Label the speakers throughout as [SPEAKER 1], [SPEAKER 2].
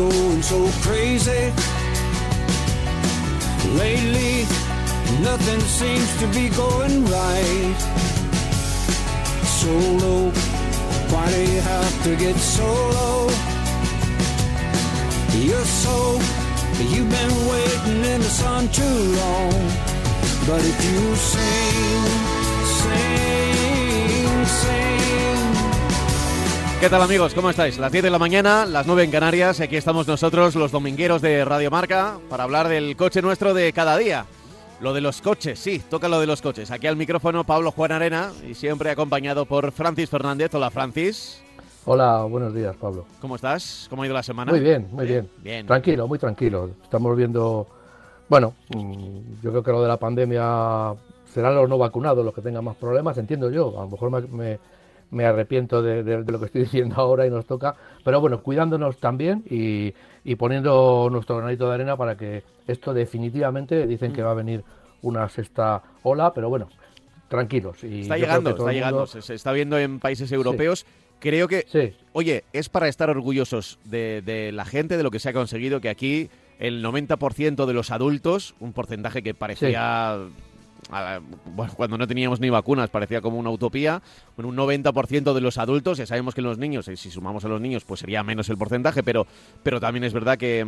[SPEAKER 1] going so crazy. Lately, nothing seems to be going right. Solo, why do you have to get so low? You're so, you've been waiting in the sun too long. But if you sing, sing, sing.
[SPEAKER 2] ¿Qué tal, amigos? ¿Cómo estáis? Las 10 de la mañana, las 9 en Canarias. Aquí estamos nosotros, los domingueros de Radio Marca, para hablar del coche nuestro de cada día. Lo de los coches, sí, toca lo de los coches. Aquí al micrófono Pablo Juan Arena y siempre acompañado por Francis Fernández. Hola, Francis.
[SPEAKER 3] Hola, buenos días, Pablo.
[SPEAKER 2] ¿Cómo estás? ¿Cómo ha ido la semana?
[SPEAKER 3] Muy bien, muy bien.
[SPEAKER 2] Bien.
[SPEAKER 3] Tranquilo, muy tranquilo. Estamos viendo... Bueno, yo creo que lo de la pandemia serán los no vacunados los que tengan más problemas, entiendo yo. A lo mejor me arrepiento de lo que estoy diciendo ahora y nos toca. Pero bueno, cuidándonos también y poniendo nuestro granito de arena para que esto definitivamente, dicen que va a venir una sexta ola, pero bueno, tranquilos. Y
[SPEAKER 2] está llegando, se está viendo en países europeos. Sí. Creo que, sí. Oye, es para estar orgullosos de la gente, de lo que se ha conseguido, que aquí el 90% de los adultos, un porcentaje que parecía, bueno, cuando no teníamos ni vacunas, parecía como una utopía, bueno, un 90% de los adultos, ya sabemos que los niños, si sumamos a los niños, pues sería menos el porcentaje, pero también es verdad que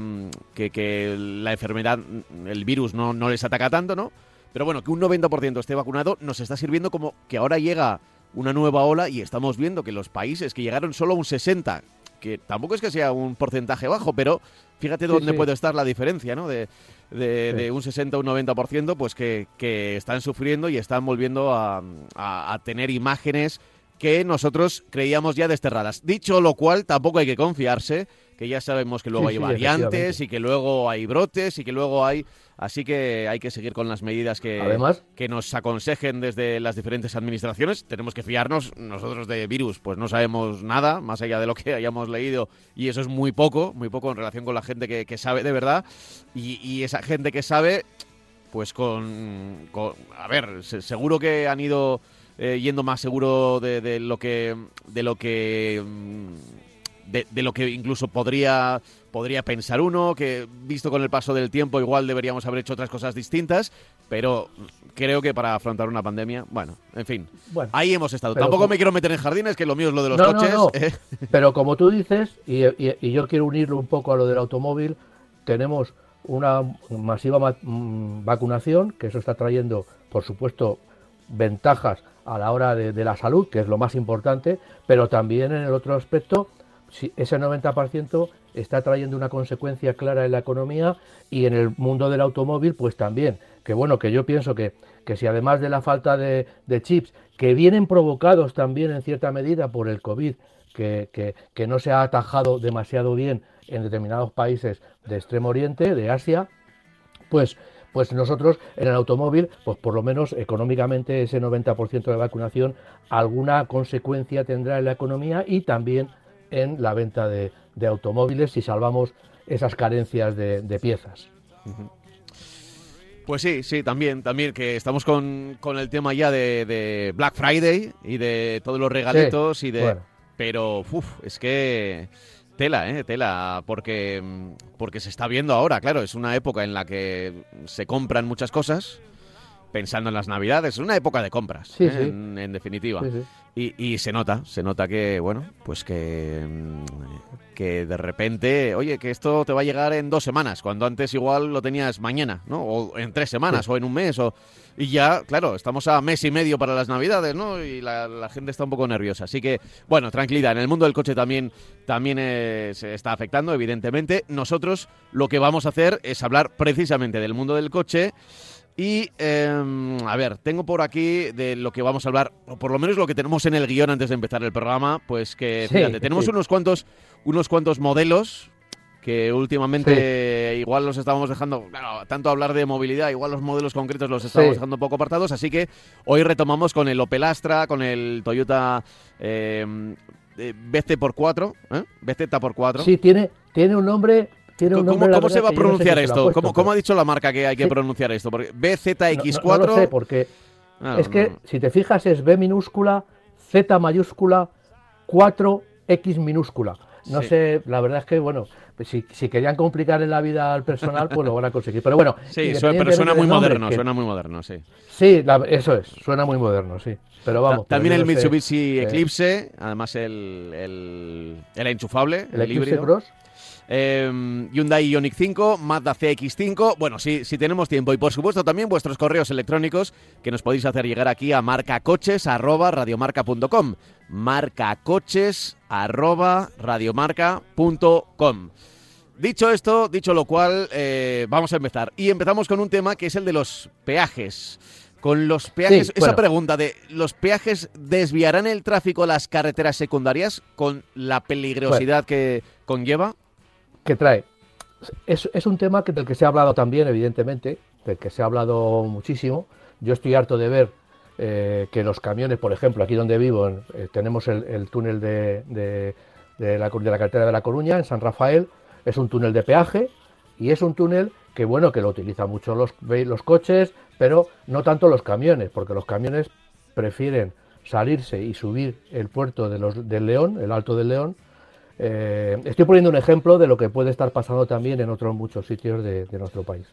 [SPEAKER 2] la enfermedad, el virus no les ataca tanto, ¿no? Pero bueno, que un 90% esté vacunado nos está sirviendo como que ahora llega una nueva ola y estamos viendo que los países que llegaron solo a un 60%, que tampoco es que sea un porcentaje bajo, pero fíjate dónde puede estar la diferencia, ¿no? De un 60 a un 90%, pues que están sufriendo y están volviendo a tener imágenes que nosotros creíamos ya desterradas. Dicho lo cual, tampoco hay que confiarse, que ya sabemos que luego hay variantes y que luego hay brotes y que luego hay... Así que hay que seguir con las medidas que nos aconsejen desde las diferentes administraciones. Tenemos que fiarnos. Nosotros de virus pues no sabemos nada, más allá de lo que hayamos leído, y eso es muy poco en relación con la gente que sabe de verdad. Y esa gente que sabe, pues a ver, seguro que han ido yendo más seguro de lo que incluso podría pensar uno, que visto con el paso del tiempo igual deberíamos haber hecho otras cosas distintas, pero creo que para afrontar una pandemia, bueno, en fin, ahí hemos estado. Tampoco me quiero meter en jardines, que lo mío es lo de los coches. No.
[SPEAKER 3] Pero como tú dices, y yo quiero unirlo un poco a lo del automóvil, tenemos una masiva vacunación, que eso está trayendo, por supuesto, ventajas a la hora de la salud, que es lo más importante, pero también en el otro aspecto, si ese 90% está trayendo una consecuencia clara en la economía y en el mundo del automóvil, pues también. Que bueno, que yo pienso que si además de la falta de chips, que vienen provocados también en cierta medida por el COVID, que no se ha atajado demasiado bien en determinados países de Extremo Oriente, de Asia, pues nosotros en el automóvil, pues por lo menos económicamente ese 90% de vacunación alguna consecuencia tendrá en la economía y también en la venta de automóviles si salvamos esas carencias de piezas.
[SPEAKER 2] Pues sí, también que estamos con el tema ya de Black Friday y de todos los regalitos pero es que tela, porque se está viendo ahora, claro, es una época en la que se compran muchas cosas pensando en las Navidades, es una época de compras, en definitiva. Sí. Y se nota que, bueno, pues que de repente, oye, que esto te va a llegar en 2 semanas, cuando antes igual lo tenías mañana, ¿no? O en 3 semanas, o en un mes, y ya, claro, estamos a mes y medio para las Navidades, ¿no? Y la gente está un poco nerviosa. Así que, bueno, tranquilidad, en el mundo del coche también se está afectando, evidentemente. Nosotros lo que vamos a hacer es hablar precisamente del mundo del coche. Y, a ver, tengo por aquí de lo que vamos a hablar, o por lo menos lo que tenemos en el guión antes de empezar el programa, pues que, fíjate, tenemos unos cuantos modelos que últimamente igual los estábamos dejando, claro, tanto hablar de movilidad, igual los modelos concretos los estábamos dejando un poco apartados, así que hoy retomamos con el Opel Astra, con el Toyota BZ4, BZ4.
[SPEAKER 3] Sí, tiene un nombre...
[SPEAKER 2] ¿Cómo se va a pronunciar esto? ¿Cómo ha dicho la marca que hay que pronunciar esto? Porque BZX4...
[SPEAKER 3] No lo sé, porque si te fijas es B minúscula, Z mayúscula, 4, X minúscula. no sé, la verdad es que, bueno, si querían complicar en la vida al personal, pues lo van a conseguir. Pero bueno,
[SPEAKER 2] sí, pero suena muy moderno, sí.
[SPEAKER 3] Sí, eso es, suena muy moderno, sí. Pero vamos.
[SPEAKER 2] También el Mitsubishi Eclipse, además el enchufable,
[SPEAKER 3] el Eclipse
[SPEAKER 2] híbrido.
[SPEAKER 3] Cross.
[SPEAKER 2] Hyundai Ioniq 5, Mazda CX-5. Bueno, si tenemos tiempo. Y por supuesto también vuestros correos electrónicos que nos podéis hacer llegar aquí a marcacoches@radiomarca.com. marcacoches@radiomarca.com. Dicho lo cual, vamos a empezar. Y empezamos con un tema que es el de los peajes. Con los peajes, sí, esa pregunta de ¿los peajes desviarán el tráfico a las carreteras secundarias con la peligrosidad que conlleva?
[SPEAKER 3] Que trae. Es un tema del que se ha hablado también, evidentemente, del que se ha hablado muchísimo. Yo estoy harto de ver que los camiones, por ejemplo, aquí donde vivo, tenemos el túnel de la carretera de La Coruña, en San Rafael, es un túnel de peaje y es un túnel que, bueno, que lo utilizan mucho los coches, pero no tanto los camiones, porque los camiones prefieren salirse y subir el puerto del León, el Alto del León. Estoy poniendo un ejemplo de lo que puede estar pasando también en otros muchos sitios de nuestro país.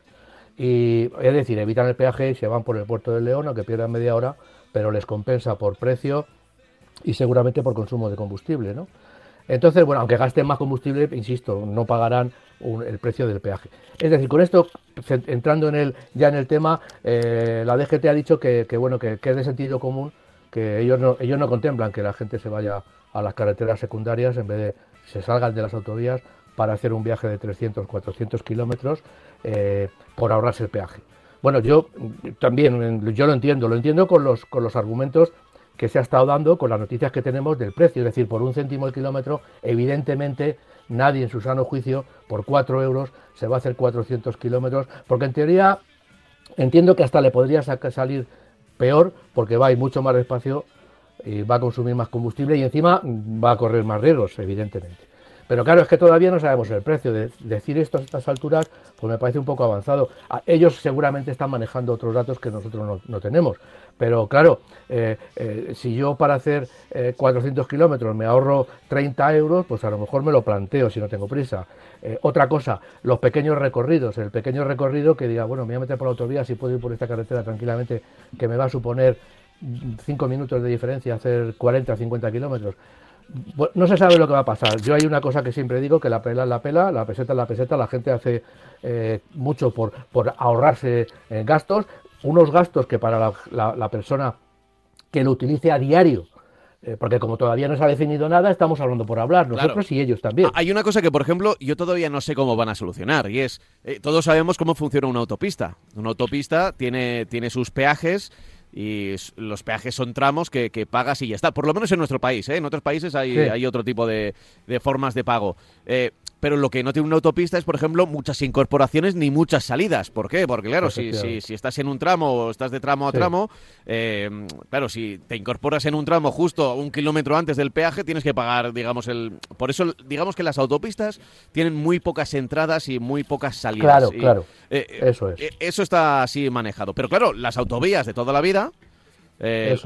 [SPEAKER 3] Y es decir, evitan el peaje y se van por el puerto del León, aunque pierdan media hora, pero les compensa por precio y seguramente por consumo de combustible, ¿no? Entonces, bueno, aunque gasten más combustible, insisto, no pagarán el precio del peaje. Es decir, con esto, entrando ya en el tema, la DGT ha dicho que es de sentido común, que ellos no contemplan que la gente se vaya a las carreteras secundarias en vez de se salgan de las autovías para hacer un viaje de 300, 400 kilómetros por ahorrarse el peaje. Bueno, yo lo entiendo con los argumentos que se ha estado dando, con las noticias que tenemos del precio, es decir, por 1 céntimo el kilómetro, evidentemente nadie en su sano juicio por 4 euros se va a hacer 400 kilómetros, porque en teoría entiendo que hasta le podría salir peor, porque va a ir mucho más despacio y va a consumir más combustible y encima va a correr más riesgos, evidentemente. Pero claro, es que todavía no sabemos el precio. Decir esto a estas alturas, pues me parece un poco avanzado. Ellos seguramente están manejando otros datos que nosotros no tenemos. Pero claro, si yo para hacer 400 kilómetros me ahorro 30 euros, pues a lo mejor me lo planteo si no tengo prisa. Otra cosa, los pequeños recorridos. El pequeño recorrido que diga, bueno, me voy a meter por la autovía, si puedo ir por esta carretera tranquilamente, que me va a suponer 5 minutos de diferencia, hacer 40 o 50 kilómetros. Bueno, no se sabe lo que va a pasar. Yo hay una cosa que siempre digo, que la pela es la pela, la peseta es la peseta, la gente hace mucho por ahorrarse gastos, unos gastos que para la persona que lo utilice a diario, porque como todavía no se ha definido nada, estamos hablando por hablar, nosotros claro. Y ellos también.
[SPEAKER 2] Hay una cosa que, por ejemplo, yo todavía no sé cómo van a solucionar, y es, todos sabemos cómo funciona una autopista. Una autopista tiene sus peajes, y los peajes son tramos que pagas y ya está. Por lo menos en nuestro país, En otros países hay otro tipo de formas de pago. Pero lo que no tiene una autopista es, por ejemplo, muchas incorporaciones ni muchas salidas. ¿Por qué? Porque, claro, si estás en un tramo o estás de tramo a tramo, claro, si te incorporas en un tramo justo 1 kilómetro antes del peaje, tienes que pagar, digamos, Por eso, digamos que las autopistas tienen muy pocas entradas y muy pocas salidas.
[SPEAKER 3] Claro, eso es.
[SPEAKER 2] Eso está así manejado. Pero, claro, las autovías de toda la vida... las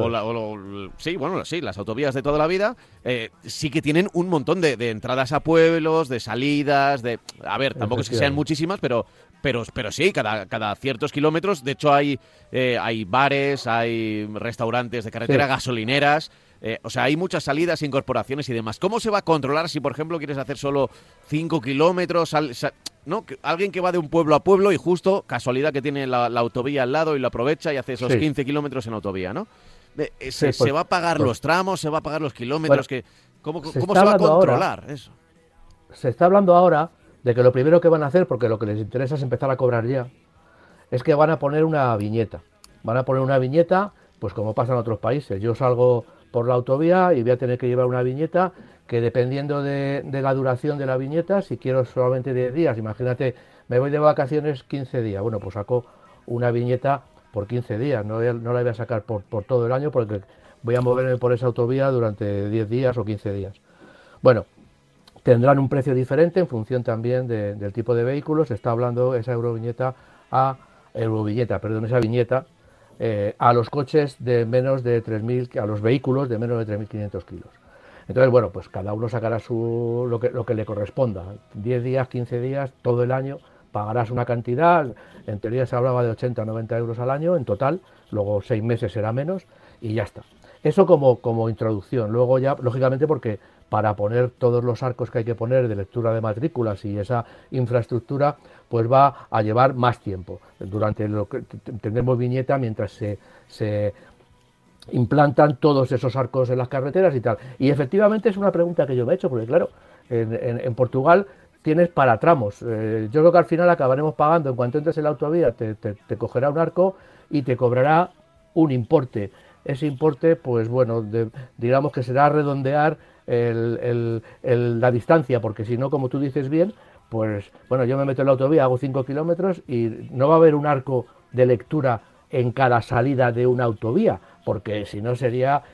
[SPEAKER 2] autovías de toda la vida sí que tienen un montón de entradas a pueblos, de salidas, a ver, tampoco es que sean muchísimas, pero sí, cada ciertos kilómetros. De hecho hay bares, hay restaurantes de carretera, gasolineras. O sea, hay muchas salidas, incorporaciones y demás. ¿Cómo se va a controlar si, por ejemplo, quieres hacer solo 5 kilómetros? ¿No? Alguien que va de un pueblo a pueblo y justo, casualidad que tiene la autovía al lado y lo aprovecha y hace esos 15 kilómetros en autovía, ¿no? ¿Se va a pagar los tramos? ¿Se va a pagar los kilómetros? ¿Cómo se va a controlar eso?
[SPEAKER 3] Se está hablando ahora de que lo primero que van a hacer, porque lo que les interesa es empezar a cobrar ya, es que van a poner una viñeta. Van a poner una viñeta, pues como pasa en otros países. Yo salgo por la autovía y voy a tener que llevar una viñeta que, dependiendo de la duración de la viñeta, si quiero solamente 10 días, imagínate, me voy de vacaciones 15 días, bueno, pues saco una viñeta por 15 días, no la voy a sacar por todo el año, porque voy a moverme por esa autovía durante 10 días o 15 días. Bueno, tendrán un precio diferente en función también del tipo de vehículo. Se está hablando esa viñeta a los coches de menos de 3.000, a los vehículos de menos de 3.500 kilos. Entonces, bueno, pues cada uno sacará lo que le corresponda. 10 días, 15 días, todo el año, pagarás una cantidad. En teoría se hablaba de 80 o 90 euros al año en total, luego 6 meses será menos y ya está. Eso como introducción. Luego ya, lógicamente, porque para poner todos los arcos que hay que poner de lectura de matrículas y esa infraestructura, pues va a llevar más tiempo. Durante lo que tendremos viñeta mientras se implantan todos esos arcos en las carreteras y tal. Y efectivamente es una pregunta que yo me he hecho, porque claro, en Portugal tienes para tramos. Yo creo que al final acabaremos pagando, en cuanto entres en la autovía, te cogerá un arco y te cobrará un importe. Ese importe, pues bueno, digamos que será redondear la distancia, porque si no, como tú dices bien, pues bueno, yo me meto en la autovía, hago 5 kilómetros y no va a haber un arco de lectura en cada salida de una autovía, porque si no sería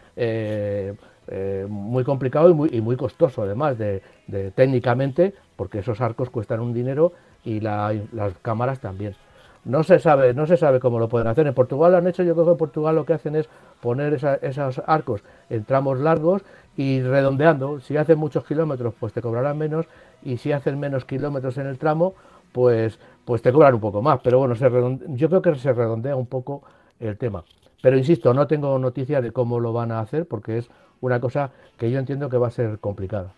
[SPEAKER 3] muy complicado y muy costoso, además de técnicamente, porque esos arcos cuestan un dinero y las cámaras también. No se sabe cómo lo pueden hacer. En Portugal lo han hecho. Yo creo que en Portugal lo que hacen es poner esos arcos en tramos largos y redondeando. Si hacen muchos kilómetros, pues te cobrarán menos, y si hacen menos kilómetros en el tramo, pues te cobran un poco más. Pero bueno, yo creo que se redondea un poco el tema. Pero insisto, no tengo noticia de cómo lo van a hacer, porque es una cosa que yo entiendo que va a ser complicada.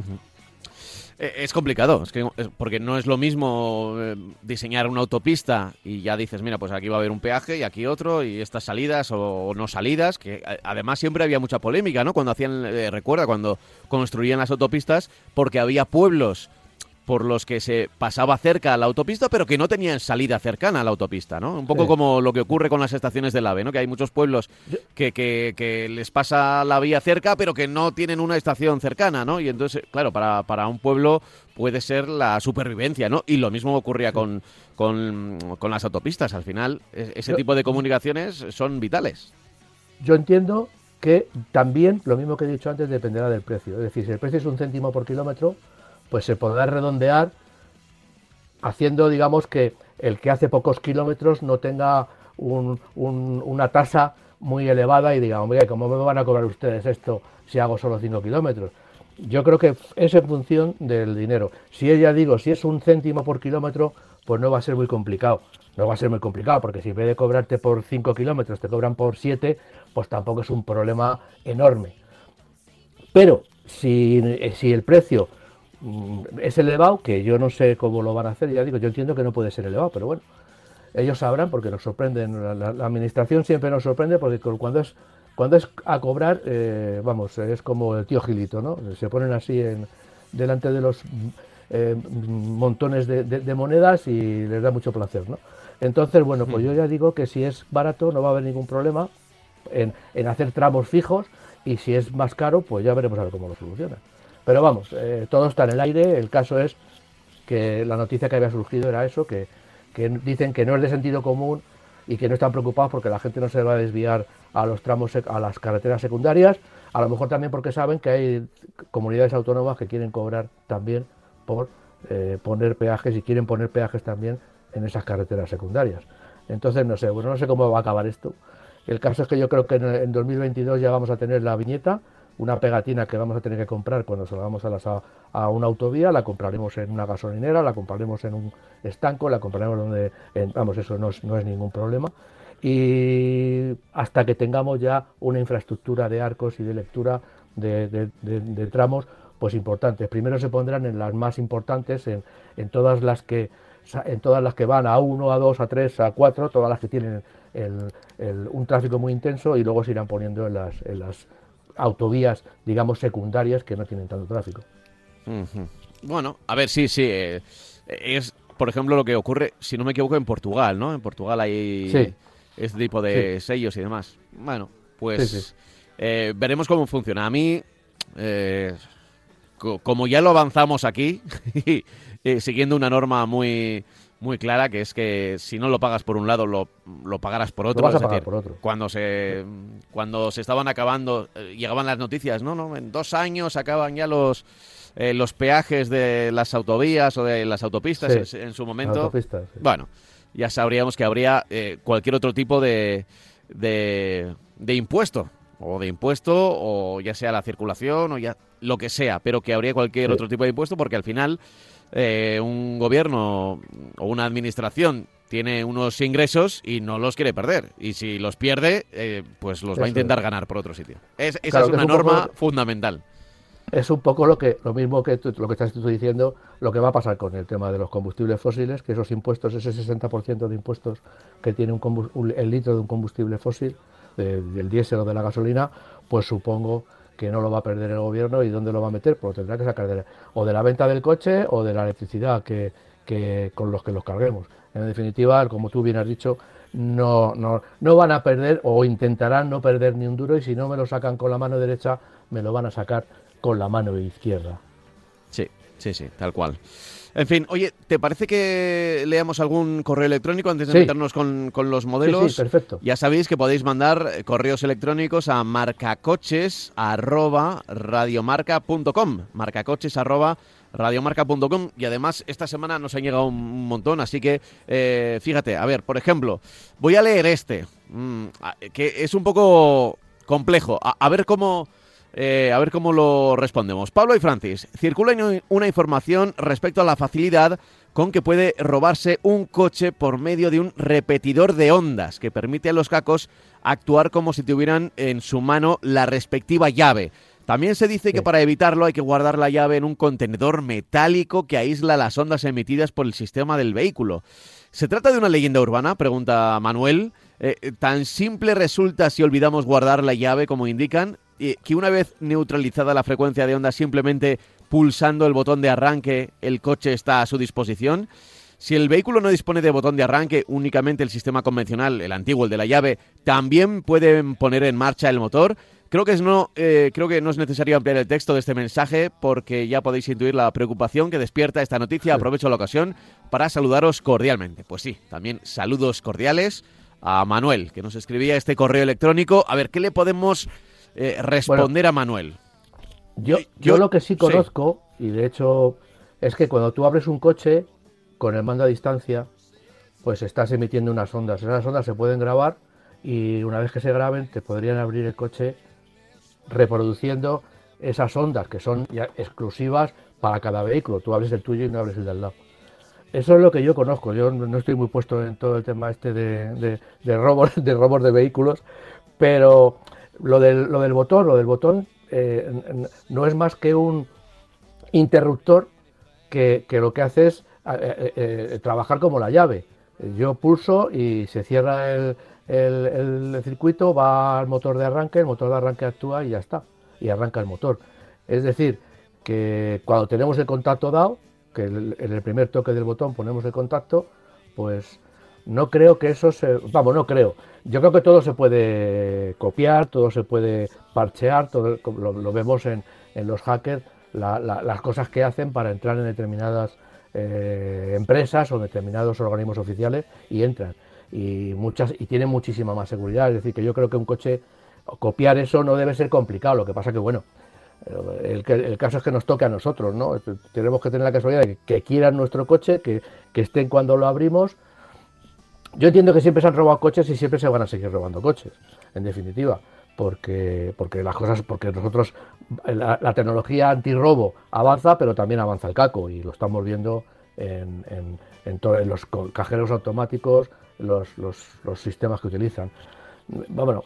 [SPEAKER 2] Es complicado, porque no es lo mismo diseñar una autopista y ya dices, mira, pues aquí va a haber un peaje y aquí otro, y estas salidas o no salidas, que además siempre había mucha polémica, ¿no? Cuando recuerda, cuando construían las autopistas, porque había pueblos por los que se pasaba cerca a la autopista, pero que no tenían salida cercana a la autopista, ¿no? Un poco sí, como lo que ocurre con las estaciones del AVE, ¿no? Que hay muchos pueblos que les pasa la vía cerca, pero que no tienen una estación cercana, ¿no? Y entonces, claro, para un pueblo puede ser la supervivencia, ¿no? Y lo mismo ocurría con las autopistas. Al final, ese tipo de comunicaciones son vitales.
[SPEAKER 3] Yo entiendo que también, lo mismo que he dicho antes, dependerá del precio. Es decir, si el precio es 1 céntimo por kilómetro, pues se podrá redondear haciendo, digamos, que el que hace pocos kilómetros no tenga una tasa muy elevada y diga, hombre, ¿cómo me van a cobrar ustedes esto si hago solo 5 kilómetros? Yo creo que es en función del dinero. Si es 1 céntimo por kilómetro, pues no va a ser muy complicado. No va a ser muy complicado, porque si en vez de cobrarte por 5 kilómetros te cobran por 7, pues tampoco es un problema enorme. Pero si el precio es elevado, que yo no sé cómo lo van a hacer, ya digo, yo entiendo que no puede ser elevado, pero bueno, ellos sabrán, porque nos sorprenden. La administración siempre nos sorprende, porque cuando es a cobrar, vamos, es como el tío Gilito, ¿no? Se ponen así delante de los montones de monedas y les da mucho placer, ¿no? Entonces, bueno, pues yo ya digo que si es barato no va a haber ningún problema en hacer tramos fijos, y si es más caro, pues ya veremos a ver cómo lo solucionan. Pero vamos, todo está en el aire. El caso es que la noticia que había surgido era eso, que dicen que no es de sentido común y que no están preocupados porque la gente no se va a desviar a los tramos, a las carreteras secundarias, a lo mejor también porque saben que hay comunidades autónomas que quieren cobrar también por poner peajes, y quieren poner peajes también en esas carreteras secundarias. Entonces no sé cómo va a acabar esto. El caso es que yo creo que en 2022 ya vamos a tener la viñeta, una pegatina que vamos a tener que comprar cuando salgamos a una autovía. La compraremos en una gasolinera, la compraremos en un estanco, la compraremos vamos, eso no es ningún problema. Y hasta que tengamos ya una infraestructura de arcos y de lectura de tramos, pues importantes. Primero se pondrán en las más importantes, en todas las que van a 1, a 2, a 3, a 4, todas las que tienen un tráfico muy intenso, y luego se irán poniendo en las autovías, digamos, secundarias, que no tienen tanto tráfico.
[SPEAKER 2] Uh-huh. Bueno, a ver, sí, es, por ejemplo, lo que ocurre, si no me equivoco, en Portugal, ¿no? En Portugal hay este tipo de sellos y demás. Bueno, pues veremos cómo funciona. A mí, como ya lo avanzamos aquí, siguiendo una norma muy clara, que es que si no lo pagas por un lado, lo pagarás por otro.
[SPEAKER 3] Lo vas a pagar por otro.
[SPEAKER 2] Cuando se estaban acabando, llegaban las noticias, no, en 2 años acaban ya los peajes de las autovías o de las autopistas en su momento.
[SPEAKER 3] Autopistas, sí.
[SPEAKER 2] Bueno, ya sabríamos que habría cualquier otro tipo de impuesto, o ya sea la circulación o ya lo que sea, pero que habría cualquier otro tipo de impuesto, porque al final un gobierno o una administración tiene unos ingresos y no los quiere perder. Y si los pierde, pues los va a intentar ganar por otro sitio. Esa es una norma fundamental.
[SPEAKER 3] Es un poco lo mismo que lo que estás tú diciendo, lo que va a pasar con el tema de los combustibles fósiles, que esos impuestos, ese 60% de impuestos que tiene el litro de un combustible fósil, del diésel o de la gasolina, pues supongo que no lo va a perder el gobierno. ¿Y dónde lo va a meter? Pues lo tendrá que sacar o de la venta del coche o de la electricidad que con los que los carguemos. En definitiva, como tú bien has dicho, no van a perder, o intentarán no perder ni un duro, y si no me lo sacan con la mano derecha, me lo van a sacar con la mano izquierda.
[SPEAKER 2] Sí, tal cual. En fin, oye, ¿te parece que leamos algún correo electrónico antes de meternos con los modelos?
[SPEAKER 3] Sí, perfecto.
[SPEAKER 2] Ya sabéis que podéis mandar correos electrónicos a marcacoches@radiomarca.com, marcacoches@radiomarca.com, y además esta semana nos han llegado un montón, así que fíjate, a ver, por ejemplo, voy a leer que es un poco complejo, a ver cómo lo respondemos. Pablo y Francis, circula una información respecto a la facilidad con que puede robarse un coche por medio de un repetidor de ondas que permite a los cacos actuar como si tuvieran en su mano la respectiva llave. También se dice que para evitarlo hay que guardar la llave en un contenedor metálico que aísla las ondas emitidas por el sistema del vehículo. ¿Se trata de una leyenda urbana?, pregunta Manuel. ¿Tan simple resulta si olvidamos guardar la llave como indican? Que una vez neutralizada la frecuencia de onda, simplemente pulsando el botón de arranque el coche está a su disposición. Si el vehículo no dispone de botón de arranque, únicamente el sistema convencional, el antiguo, el de la llave, también pueden poner en marcha el motor. Creo que no es necesario ampliar el texto de este mensaje, porque ya podéis intuir la preocupación que despierta esta noticia. Aprovecho la ocasión para saludaros cordialmente. Pues sí, también saludos cordiales a Manuel, que nos escribía este correo electrónico. A ver, ¿qué le podemos responder a Manuel?
[SPEAKER 3] Yo lo que sí conozco, y de hecho, es que cuando tú abres un coche con el mando a distancia, pues estás emitiendo unas ondas. Esas ondas se pueden grabar, y una vez que se graben te podrían abrir el coche reproduciendo esas ondas, que son ya exclusivas para cada vehículo. Tú abres el tuyo y no abres el de al lado. Eso es lo que yo conozco. Yo no estoy muy puesto en todo el tema de robos de vehículos, pero lo del botón no es más que un interruptor que lo que hace es trabajar como la llave. Yo pulso y se cierra el circuito, va al motor de arranque, el motor de arranque actúa y ya está, y arranca el motor. Es decir, que cuando tenemos el contacto dado, que en el primer toque del botón ponemos el contacto, pues no creo que eso no creo. Yo creo que todo se puede copiar, todo se puede parchear, todo lo vemos en los hackers, las cosas que hacen para entrar en determinadas empresas o determinados organismos oficiales, y entran. Y tienen muchísima más seguridad. Es decir, que yo creo que un coche, copiar eso no debe ser complicado. Lo que pasa que, bueno, el caso es que nos toque a nosotros, ¿no? Tenemos que tener la casualidad de que quieran nuestro coche, que estén cuando lo abrimos. Yo entiendo que siempre se han robado coches y siempre se van a seguir robando coches, en definitiva, porque nosotros, la tecnología antirrobo avanza, pero también avanza el caco, y lo estamos viendo en los cajeros automáticos, los sistemas que utilizan. Bueno,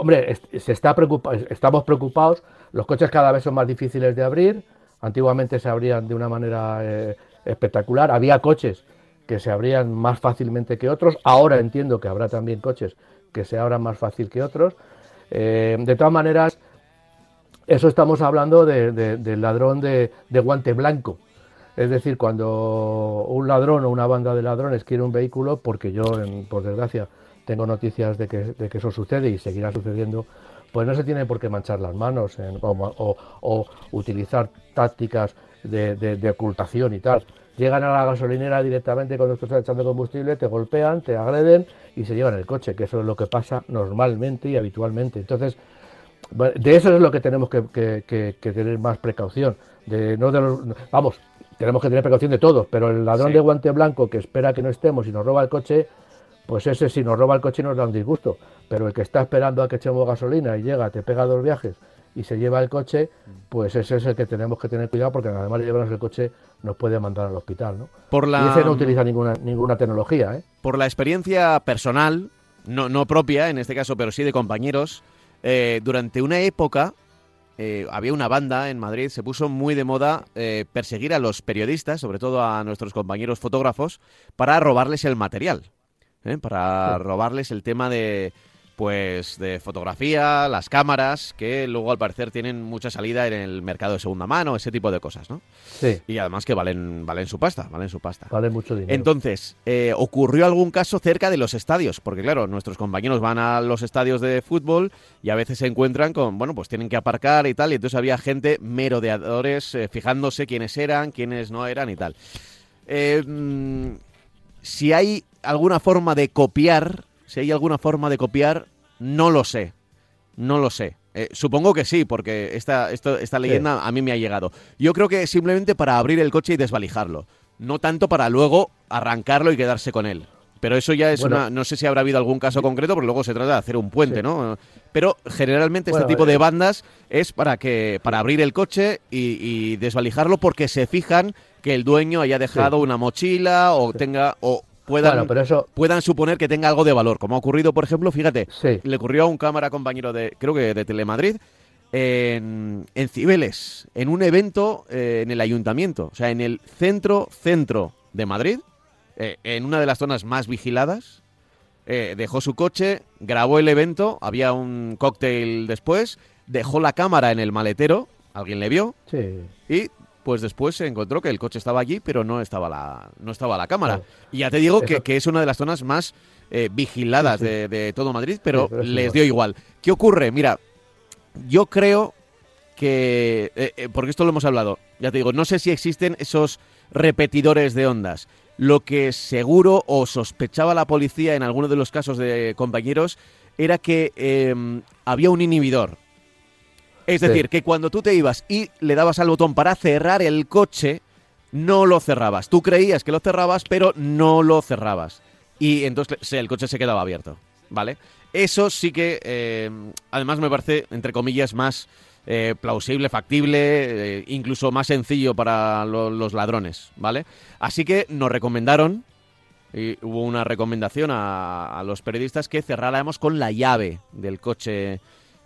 [SPEAKER 3] estamos preocupados. Los coches cada vez son más difíciles de abrir. Antiguamente se abrían de una manera espectacular. Había coches que se abrían más fácilmente que otros. Ahora entiendo que habrá también coches que se abran más fácil que otros. De todas maneras, eso estamos hablando del ladrón de guante blanco. Es decir, cuando un ladrón o una banda de ladrones quiere un vehículo, porque yo, por desgracia, tengo noticias de que eso sucede y seguirá sucediendo, pues no se tiene por qué manchar las manos o utilizar tácticas de ocultación y tal. Llegan a la gasolinera directamente cuando tú estás echando combustible, te golpean, te agreden y se llevan el coche, que eso es lo que pasa normalmente y habitualmente. Entonces, de eso es lo que tenemos que tener más precaución. Tenemos que tener precaución de todos, pero el ladrón de guante blanco que espera que no estemos y nos roba el coche, pues ese, si nos roba el coche, nos da un disgusto. Pero el que está esperando a que echemos gasolina y llega, te pega 2 viajes y se lleva el coche, pues ese es el que tenemos que tener cuidado, porque además de llevarnos el coche nos puede mandar al hospital, ¿no? Y ese no utiliza ninguna tecnología, ¿eh?
[SPEAKER 2] Por la experiencia personal, no propia en este caso, pero sí de compañeros, durante una época había una banda en Madrid, se puso muy de moda perseguir a los periodistas, sobre todo a nuestros compañeros fotógrafos, para robarles el material, para robarles el tema de fotografía, las cámaras, que luego al parecer tienen mucha salida en el mercado de segunda mano, ese tipo de cosas, ¿no?
[SPEAKER 3] Sí.
[SPEAKER 2] Y además que valen su pasta,
[SPEAKER 3] Vale mucho dinero.
[SPEAKER 2] Entonces, ocurrió algún caso cerca de los estadios, porque claro, nuestros compañeros van a los estadios de fútbol y a veces se encuentran con, pues tienen que aparcar y tal, y entonces había gente merodeadores fijándose quiénes eran, quiénes no eran y tal. Si hay alguna forma de copiar, no lo sé. Supongo que sí, porque esta leyenda a mí me ha llegado. Yo creo que simplemente para abrir el coche y desvalijarlo, no tanto para luego arrancarlo y quedarse con él. Pero eso ya es no sé si habrá habido algún caso concreto, porque luego se trata de hacer un puente, ¿no? Pero generalmente este tipo de bandas es para abrir el coche y desvalijarlo, porque se fijan que el dueño haya dejado una mochila o tenga... puedan suponer que tenga algo de valor, como ha ocurrido, por ejemplo, fíjate, le ocurrió a un cámara compañero creo que de Telemadrid, en Cibeles, en un evento en el ayuntamiento, o sea, en el centro de Madrid, en una de las zonas más vigiladas, dejó su coche, grabó el evento, había un cóctel después, dejó la cámara en el maletero, alguien le vio, y... pues después se encontró que el coche estaba allí, pero no estaba la cámara. Y ya te digo que es una de las zonas más vigiladas de todo Madrid, pero les dio igual. ¿Qué ocurre? Mira, yo creo que... porque esto lo hemos hablado, ya te digo, no sé si existen esos repetidores de ondas. Lo que seguro o sospechaba la policía en algunos de los casos de compañeros era que había un inhibidor. Es decir, que cuando tú te ibas y le dabas al botón para cerrar el coche, no lo cerrabas. Tú creías que lo cerrabas, pero no lo cerrabas. Y entonces el coche se quedaba abierto, ¿vale? Eso sí que, además me parece, entre comillas, más plausible, factible, incluso más sencillo para los ladrones, ¿vale? Así que nos recomendaron, y hubo una recomendación a los periodistas, que cerráramos con la llave del coche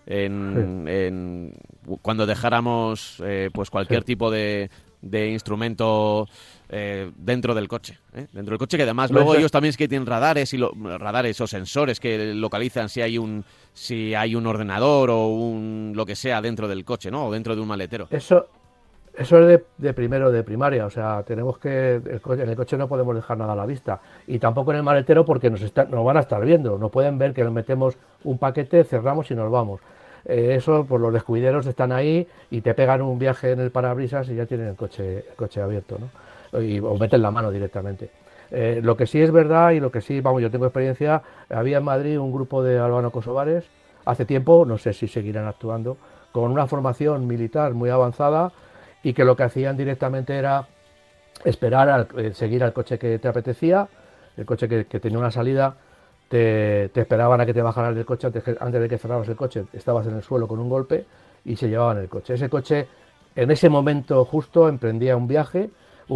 [SPEAKER 2] cuando dejáramos pues cualquier tipo de instrumento dentro del coche, dentro del coche, que además luego ellos también es que tienen radares o sensores que localizan si hay un ordenador o lo que sea dentro del coche, ¿no? O dentro de un maletero.
[SPEAKER 3] Eso es de primero de primaria, o sea, tenemos que en el coche no podemos dejar nada a la vista, y tampoco en el maletero, porque nos van a estar viendo, no pueden ver que nos metemos un paquete, cerramos y nos vamos. Eso, pues los descuideros están ahí y te pegan un viaje en el parabrisas y ya tienen el coche abierto, ¿no? O meten la mano directamente. Lo que sí es verdad, y lo que sí, vamos, yo tengo experiencia, había en Madrid un grupo de albano-kosovares hace tiempo, no sé si seguirán actuando, con una formación militar muy avanzada, y que lo que hacían directamente era esperar seguir al coche que te apetecía, el coche que tenía una salida. Te esperaban a que te bajaras del coche antes de que cerraras el coche, estabas en el suelo con un golpe y se llevaban el coche. Ese coche en ese momento justo emprendía un viaje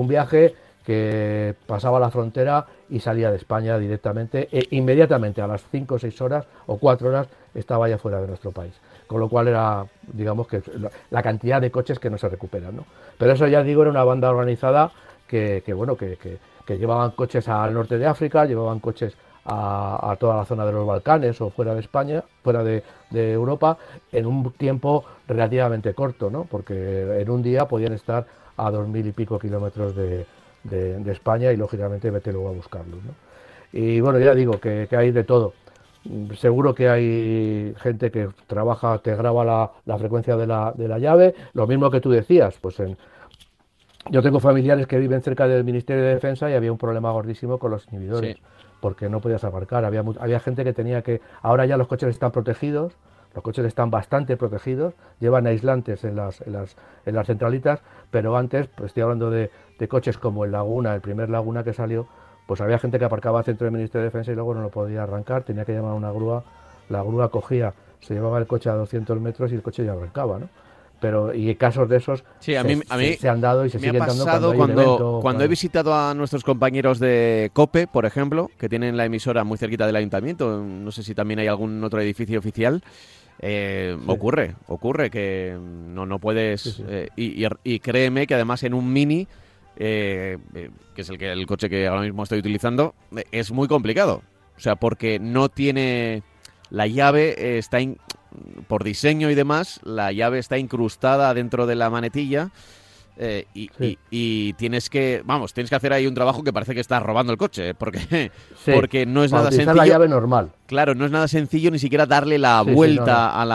[SPEAKER 3] que pasaba la frontera y salía de España directamente, inmediatamente a las 5 o 6 horas o 4 horas estaba ya fuera de nuestro país. Con lo cual era, digamos, que la cantidad de coches que no se recuperan, ¿no? Pero eso, ya digo, era una banda organizada que llevaban coches al norte de África, llevaban coches a toda la zona de los Balcanes o fuera de España, fuera de Europa, en un tiempo relativamente corto, ¿no? Porque en un día podían estar a 2000 y pico kilómetros de España, y lógicamente vete luego a buscarlos, ¿no? Y bueno, ya digo que hay de todo. Seguro que hay gente que trabaja, te graba la frecuencia de la llave, lo mismo que tú decías, pues yo tengo familiares que viven cerca del Ministerio de Defensa y había un problema gordísimo con los inhibidores. Sí. Porque no podías aparcar, había gente que tenía que... Ahora ya los coches están protegidos, los coches están bastante protegidos, llevan aislantes en las centralitas, pero antes, pues estoy hablando de coches como el Laguna, el primer Laguna que salió, pues había gente que aparcaba al centro del Ministerio de Defensa y luego no lo podía arrancar, tenía que llamar a una grúa, la grúa cogía, se llevaba el coche a 200 metros y el coche ya arrancaba, ¿no? Pero, y casos de esos
[SPEAKER 2] sí, a mí
[SPEAKER 3] se han dado y se siguen dando
[SPEAKER 2] cuando he visitado a nuestros compañeros de COPE, por ejemplo, que tienen la emisora muy cerquita del ayuntamiento, no sé si también hay algún otro edificio oficial, sí. ocurre que no puedes, sí. Y créeme que además en un Mini, que es el coche que ahora mismo estoy utilizando, es muy complicado, o sea, porque no tiene... La llave está, por diseño y demás, la llave está incrustada dentro de la manetilla sí. y tienes que hacer ahí un trabajo que parece que estás robando el coche, porque no es nada sencillo.
[SPEAKER 3] La llave normal.
[SPEAKER 2] Claro, no es nada sencillo ni siquiera darle la vuelta a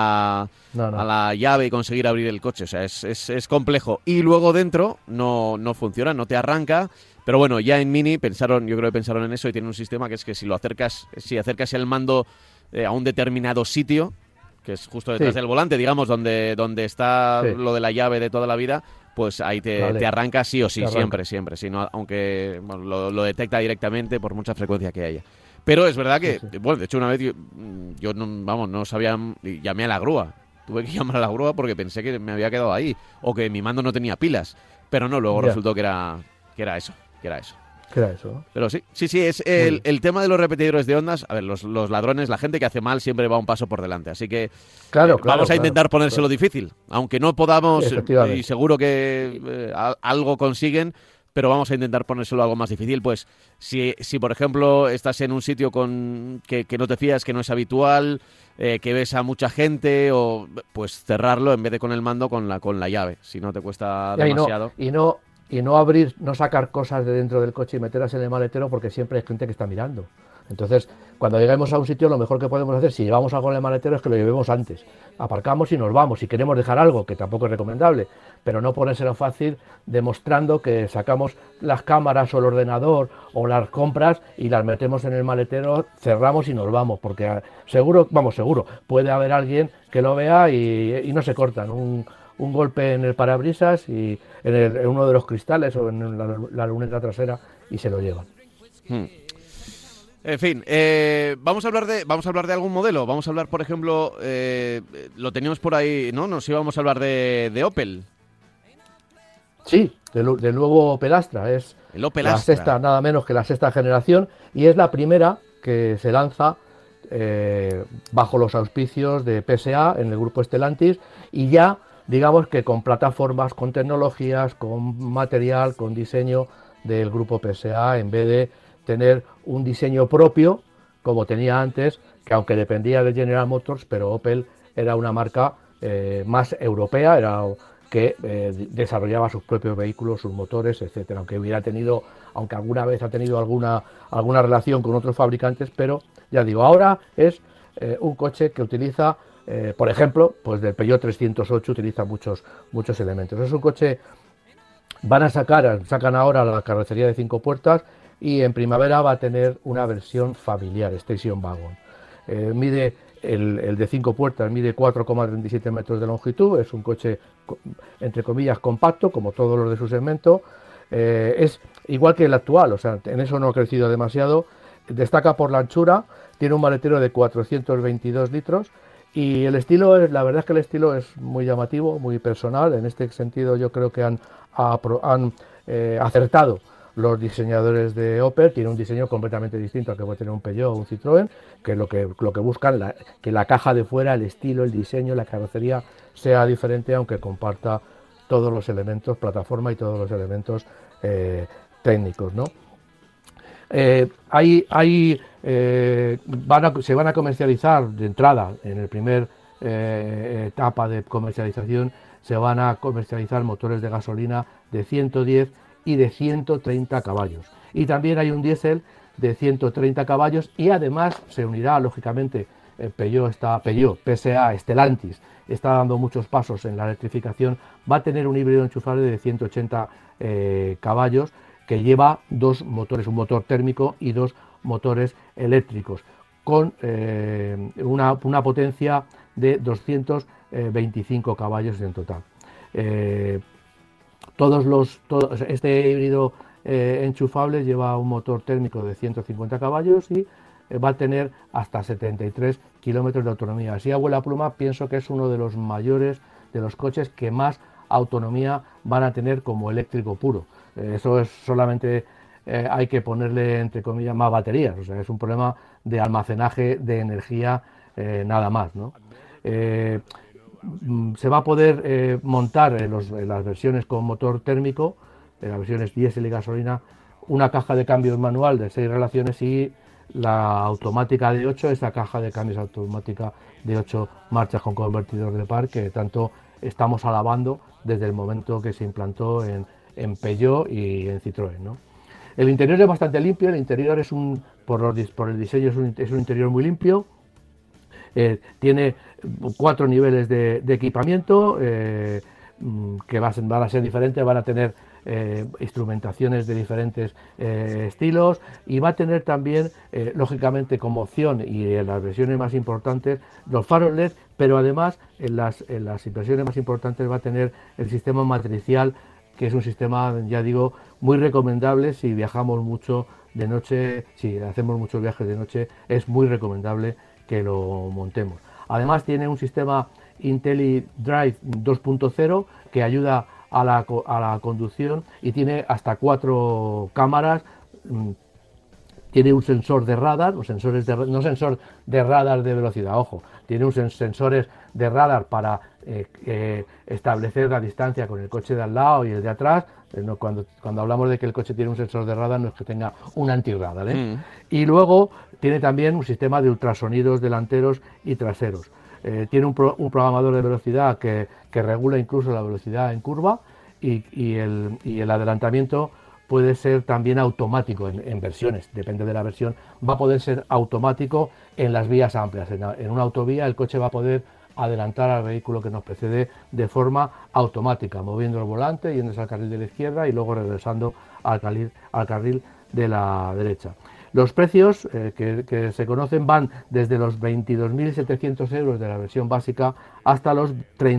[SPEAKER 2] la llave y conseguir abrir el coche. O sea, es complejo. Y luego dentro no funciona, no te arranca. Pero bueno, ya en Mini yo creo que pensaron en eso y tienen un sistema que es que si acercas el mando a un determinado sitio, que es justo detrás del volante, digamos, donde está lo de la llave de toda la vida, pues ahí te arranca sí o sí, siempre. Si no, aunque lo detecta directamente por mucha frecuencia que haya. Pero es verdad que, bueno, de hecho una vez yo no sabía, llamé a la grúa. Tuve que llamar a la grúa porque pensé que me había quedado ahí o que mi mando no tenía pilas. Pero no, luego resultó que era eso. ¿No? Pero sí, es el tema de los repetidores de ondas. A ver, los ladrones, la gente que hace mal siempre va un paso por delante. Así que vamos a intentar ponérselo difícil. Aunque no podamos, y seguro que algo consiguen, pero vamos a intentar ponérselo algo más difícil. Pues si por ejemplo, estás en un sitio que no te fías, que no es habitual, que ves a mucha gente, o pues cerrarlo en vez de con el mando, con la llave. Si no te cuesta demasiado.
[SPEAKER 3] Y no sacar cosas de dentro del coche y meterlas en el maletero, porque siempre hay gente que está mirando. Entonces, cuando lleguemos a un sitio, lo mejor que podemos hacer, si llevamos algo en el maletero, es que lo llevemos antes. Aparcamos y nos vamos. Si queremos dejar algo, que tampoco es recomendable, pero no ponérselo fácil demostrando que sacamos las cámaras o el ordenador o las compras y las metemos en el maletero, cerramos y nos vamos, porque seguro, puede haber alguien que lo vea y no se cortan. Un golpe en el parabrisas y en uno de los cristales o en la luneta trasera y se lo llevan.
[SPEAKER 2] En fin, vamos a hablar de algún modelo. Vamos a hablar, por ejemplo, lo teníamos por ahí, ¿no? Nos íbamos a hablar de Opel.
[SPEAKER 3] Sí, del nuevo Opel Astra. Es
[SPEAKER 2] el Opel Astra.
[SPEAKER 3] Nada menos que la sexta generación, y es la primera que se lanza bajo los auspicios de PSA en el grupo Stellantis, y ya digamos que con plataformas, con tecnologías, con material, con diseño del grupo PSA, en vez de tener un diseño propio, como tenía antes, que aunque dependía de General Motors, pero Opel era una marca más europea, que desarrollaba sus propios vehículos, sus motores, etcétera, aunque alguna vez ha tenido alguna relación con otros fabricantes, pero ya digo, ahora es un coche que utiliza, por ejemplo, pues del Peugeot 308 utiliza muchos elementos. Es un coche, sacan ahora la carrocería de 5 puertas, y en primavera va a tener una versión familiar, Station Wagon. Mide el de 5 puertas, mide 4,37 metros de longitud, es un coche, entre comillas, compacto, como todos los de su segmento. Es igual que el actual, o sea, en eso no ha crecido demasiado. Destaca por la anchura, tiene un maletero de 422 litros, y el estilo, la verdad es que el estilo es muy llamativo, muy personal. En este sentido yo creo que han acertado los diseñadores de Opel. Tiene un diseño completamente distinto al que puede tener un Peugeot o un Citroën, que es lo que buscan, que la caja de fuera, el estilo, el diseño, la carrocería sea diferente, aunque comparta todos los elementos, plataforma y todos los elementos técnicos, ¿no? Se van a comercializar de entrada, en el primer etapa de comercialización, se van a comercializar motores de gasolina de 110 y de 130 caballos. Y también hay un diésel de 130 caballos, y además se unirá, lógicamente, Peugeot, PSA, Stellantis, está dando muchos pasos en la electrificación. Va a tener un híbrido enchufable de 180 caballos, que lleva dos motores, un motor térmico y dos motores eléctricos, con una potencia de 225 caballos en total. Este híbrido enchufable lleva un motor térmico de 150 caballos y va a tener hasta 73 kilómetros de autonomía. Así a vuela pluma pienso que es uno de los mayores, de los coches que más autonomía van a tener como eléctrico puro. Eso es solamente hay que ponerle, entre comillas, más baterías. O sea, es un problema de almacenaje de energía nada más, ¿no? Se va a poder montar en las versiones con motor térmico, en las versiones diésel y gasolina, una caja de cambios manual de 6 relaciones y la automática de 8, esa caja de cambios automática de 8 marchas con convertidor de par que tanto estamos alabando desde el momento que se implantó en Peugeot y en Citroën, ¿no? El interior es bastante limpio, el interior es por el diseño es un interior muy limpio. Tiene 4 niveles de equipamiento que van a ser diferentes, van a tener instrumentaciones de diferentes estilos y va a tener también, lógicamente como opción y en las versiones más importantes, los faros LED, pero además en las versiones más importantes va a tener el sistema matricial, que es un sistema, ya digo, muy recomendable si viajamos mucho de noche, si hacemos muchos viajes de noche, es muy recomendable que lo montemos. Además tiene un sistema IntelliDrive 2.0 que ayuda a la conducción y tiene hasta 4 cámaras. Tiene un sensor de radar, no sensor de radar de velocidad, ojo, tiene unos sensores de radar para establecer la distancia con el coche de al lado y el de atrás. Cuando hablamos de que el coche tiene un sensor de radar, no es que tenga un antirradar, Y luego tiene también un sistema de ultrasonidos delanteros y traseros. Tiene un programador de velocidad que regula incluso la velocidad en curva y el adelantamiento puede ser también automático en versiones, depende de la versión, va a poder ser automático en las vías amplias. En una autovía el coche va a poder adelantar al vehículo que nos precede de forma automática, moviendo el volante, yéndose al carril de la izquierda y luego regresando al carril de la derecha. Los precios que se conocen van desde los 22.700 euros de la versión básica hasta los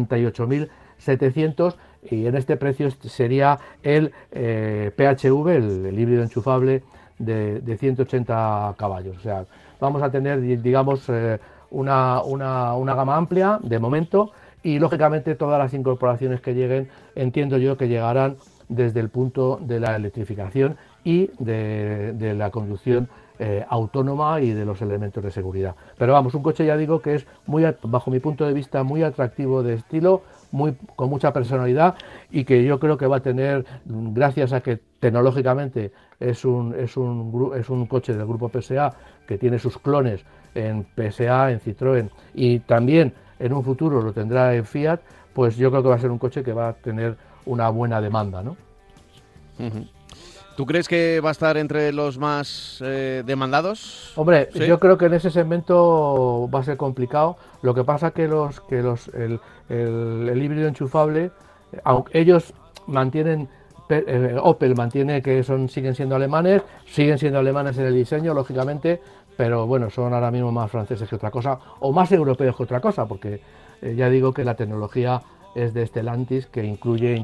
[SPEAKER 3] 38.700, y en este precio sería el PHV, el híbrido enchufable de 180 caballos. O sea, vamos a tener, digamos, una gama amplia de momento y lógicamente todas las incorporaciones que lleguen, entiendo yo que llegarán desde el punto de la electrificación y de la conducción autónoma y de los elementos de seguridad. Pero vamos, un coche, ya digo, que es muy, bajo mi punto de vista, muy atractivo de estilo, con mucha personalidad y que yo creo que va a tener, gracias a que tecnológicamente es un coche del grupo PSA que tiene sus clones en PSA, en Citroën y también en un futuro lo tendrá en Fiat, pues yo creo que va a ser un coche que va a tener una buena demanda, ¿no?
[SPEAKER 2] Uh-huh. ¿Tú crees que va a estar entre los más demandados?
[SPEAKER 3] Hombre,
[SPEAKER 2] ¿sí?
[SPEAKER 3] Yo creo que en ese segmento va a ser complicado. Lo que pasa que el híbrido enchufable, aunque ellos mantienen, Opel mantiene que siguen siendo alemanes en el diseño, lógicamente, pero bueno, son ahora mismo más franceses que otra cosa, o más europeos que otra cosa, porque ya digo que la tecnología es de Stellantis, que incluye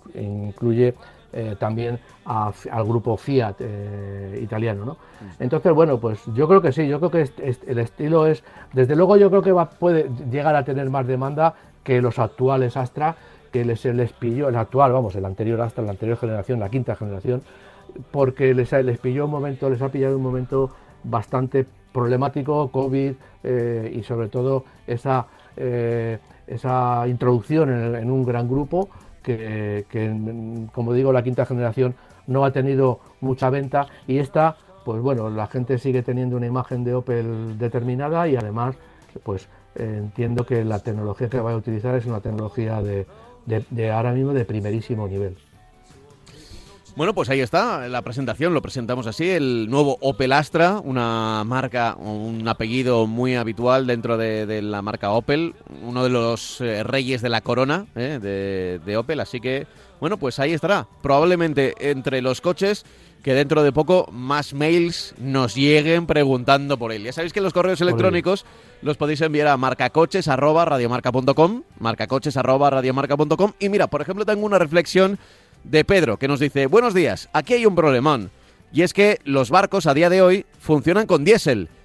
[SPEAKER 3] también al grupo Fiat italiano, ¿no? Entonces, bueno, pues yo creo que sí, yo creo que el estilo es, desde luego yo creo que puede llegar a tener más demanda que los actuales Astra, que les pilló, el actual, vamos, el anterior Astra, la anterior generación, la quinta generación, porque les ha pillado un momento bastante problemático, COVID, y sobre todo esa introducción en un gran grupo que, como digo, la quinta generación no ha tenido mucha venta y esta, pues bueno, la gente sigue teniendo una imagen de Opel determinada y además, pues entiendo que la tecnología que va a utilizar es una tecnología de ahora mismo de primerísimo nivel.
[SPEAKER 2] Bueno, pues ahí está la presentación, lo presentamos así, el nuevo Opel Astra, una marca, un apellido muy habitual dentro de la marca Opel, uno de los reyes de la corona de Opel, así que, bueno, pues ahí estará, probablemente entre los coches que dentro de poco más mails nos lleguen preguntando por él. Ya sabéis que los correos electrónicos los podéis enviar a marcacoches@radiomarca.com, marcacoches@radiomarca.com, y mira, por ejemplo, tengo una reflexión de Pedro, que nos dice: buenos días, aquí hay un problemón, y es que los barcos a día de hoy funcionan con diésel,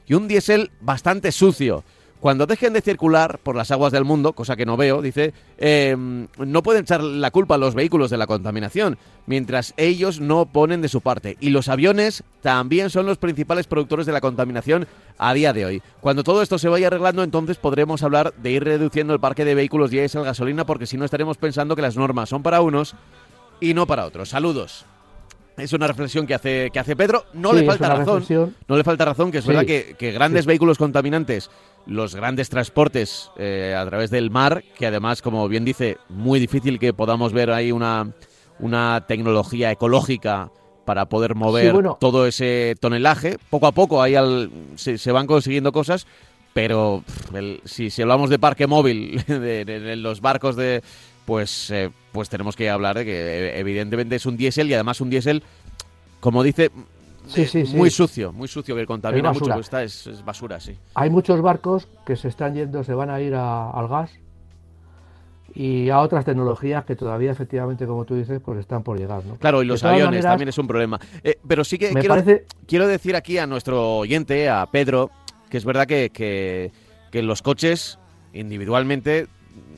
[SPEAKER 2] y un diésel bastante sucio. Cuando dejen de circular por las aguas del mundo, cosa que no veo, dice, no pueden echar la culpa a los vehículos de la contaminación, mientras ellos no ponen de su parte. Y los aviones también son los principales productores de la contaminación a día de hoy. Cuando todo esto se vaya arreglando, entonces podremos hablar de ir reduciendo el parque de vehículos diésel gasolina, porque si no estaremos pensando que las normas son para unos y no para otros. Saludos. Es una reflexión que hace Pedro. No le falta razón, que es verdad que grandes vehículos contaminantes, los grandes transportes a través del mar, que además, como bien dice, muy difícil que podamos ver ahí una tecnología ecológica para poder mover todo ese tonelaje. Poco a poco ahí se van consiguiendo cosas, pero si hablamos de parque móvil, de los barcos pues tenemos que hablar de que evidentemente es un diésel, y además un diésel, como dice, muy sucio, que contamina mucho. Es basura, sí.
[SPEAKER 3] Hay muchos barcos que se van a ir al gas y a otras tecnologías que todavía, efectivamente, como tú dices, pues están por llegar, ¿no?
[SPEAKER 2] Claro, y los aviones también es un problema. Pero sí que quiero decir aquí a nuestro oyente, a Pedro, que es verdad que los coches individualmente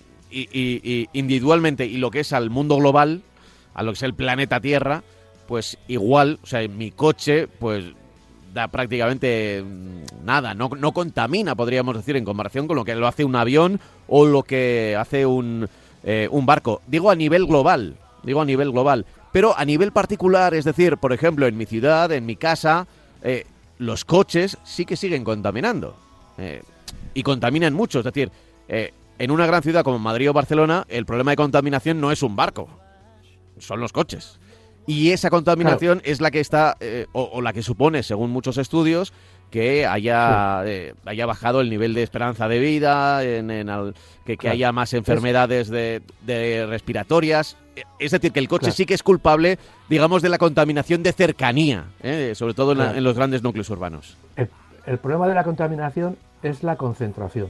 [SPEAKER 2] y lo que es al mundo global, a lo que es el planeta Tierra, pues igual, o sea, mi coche pues da prácticamente nada, no contamina, podríamos decir, en comparación con lo que lo hace un avión o lo que hace un barco. Digo a nivel global, pero a nivel particular, es decir, por ejemplo, en mi ciudad, en mi casa, los coches sí que siguen contaminando, y contaminan mucho, es decir, en una gran ciudad como Madrid o Barcelona, el problema de contaminación no es un barco, son los coches. Y esa contaminación es la que está, o la que supone, según muchos estudios, que haya bajado el nivel de esperanza de vida, que haya más enfermedades de respiratorias. Es decir, que el coche sí que es culpable, digamos, de la contaminación de cercanía, sobre todo en los grandes núcleos urbanos.
[SPEAKER 3] El problema de la contaminación es la concentración.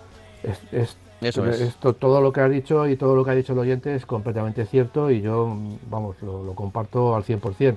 [SPEAKER 3] Esto, todo lo que has dicho y todo lo que ha dicho el oyente es completamente cierto, y yo, lo comparto al 100%.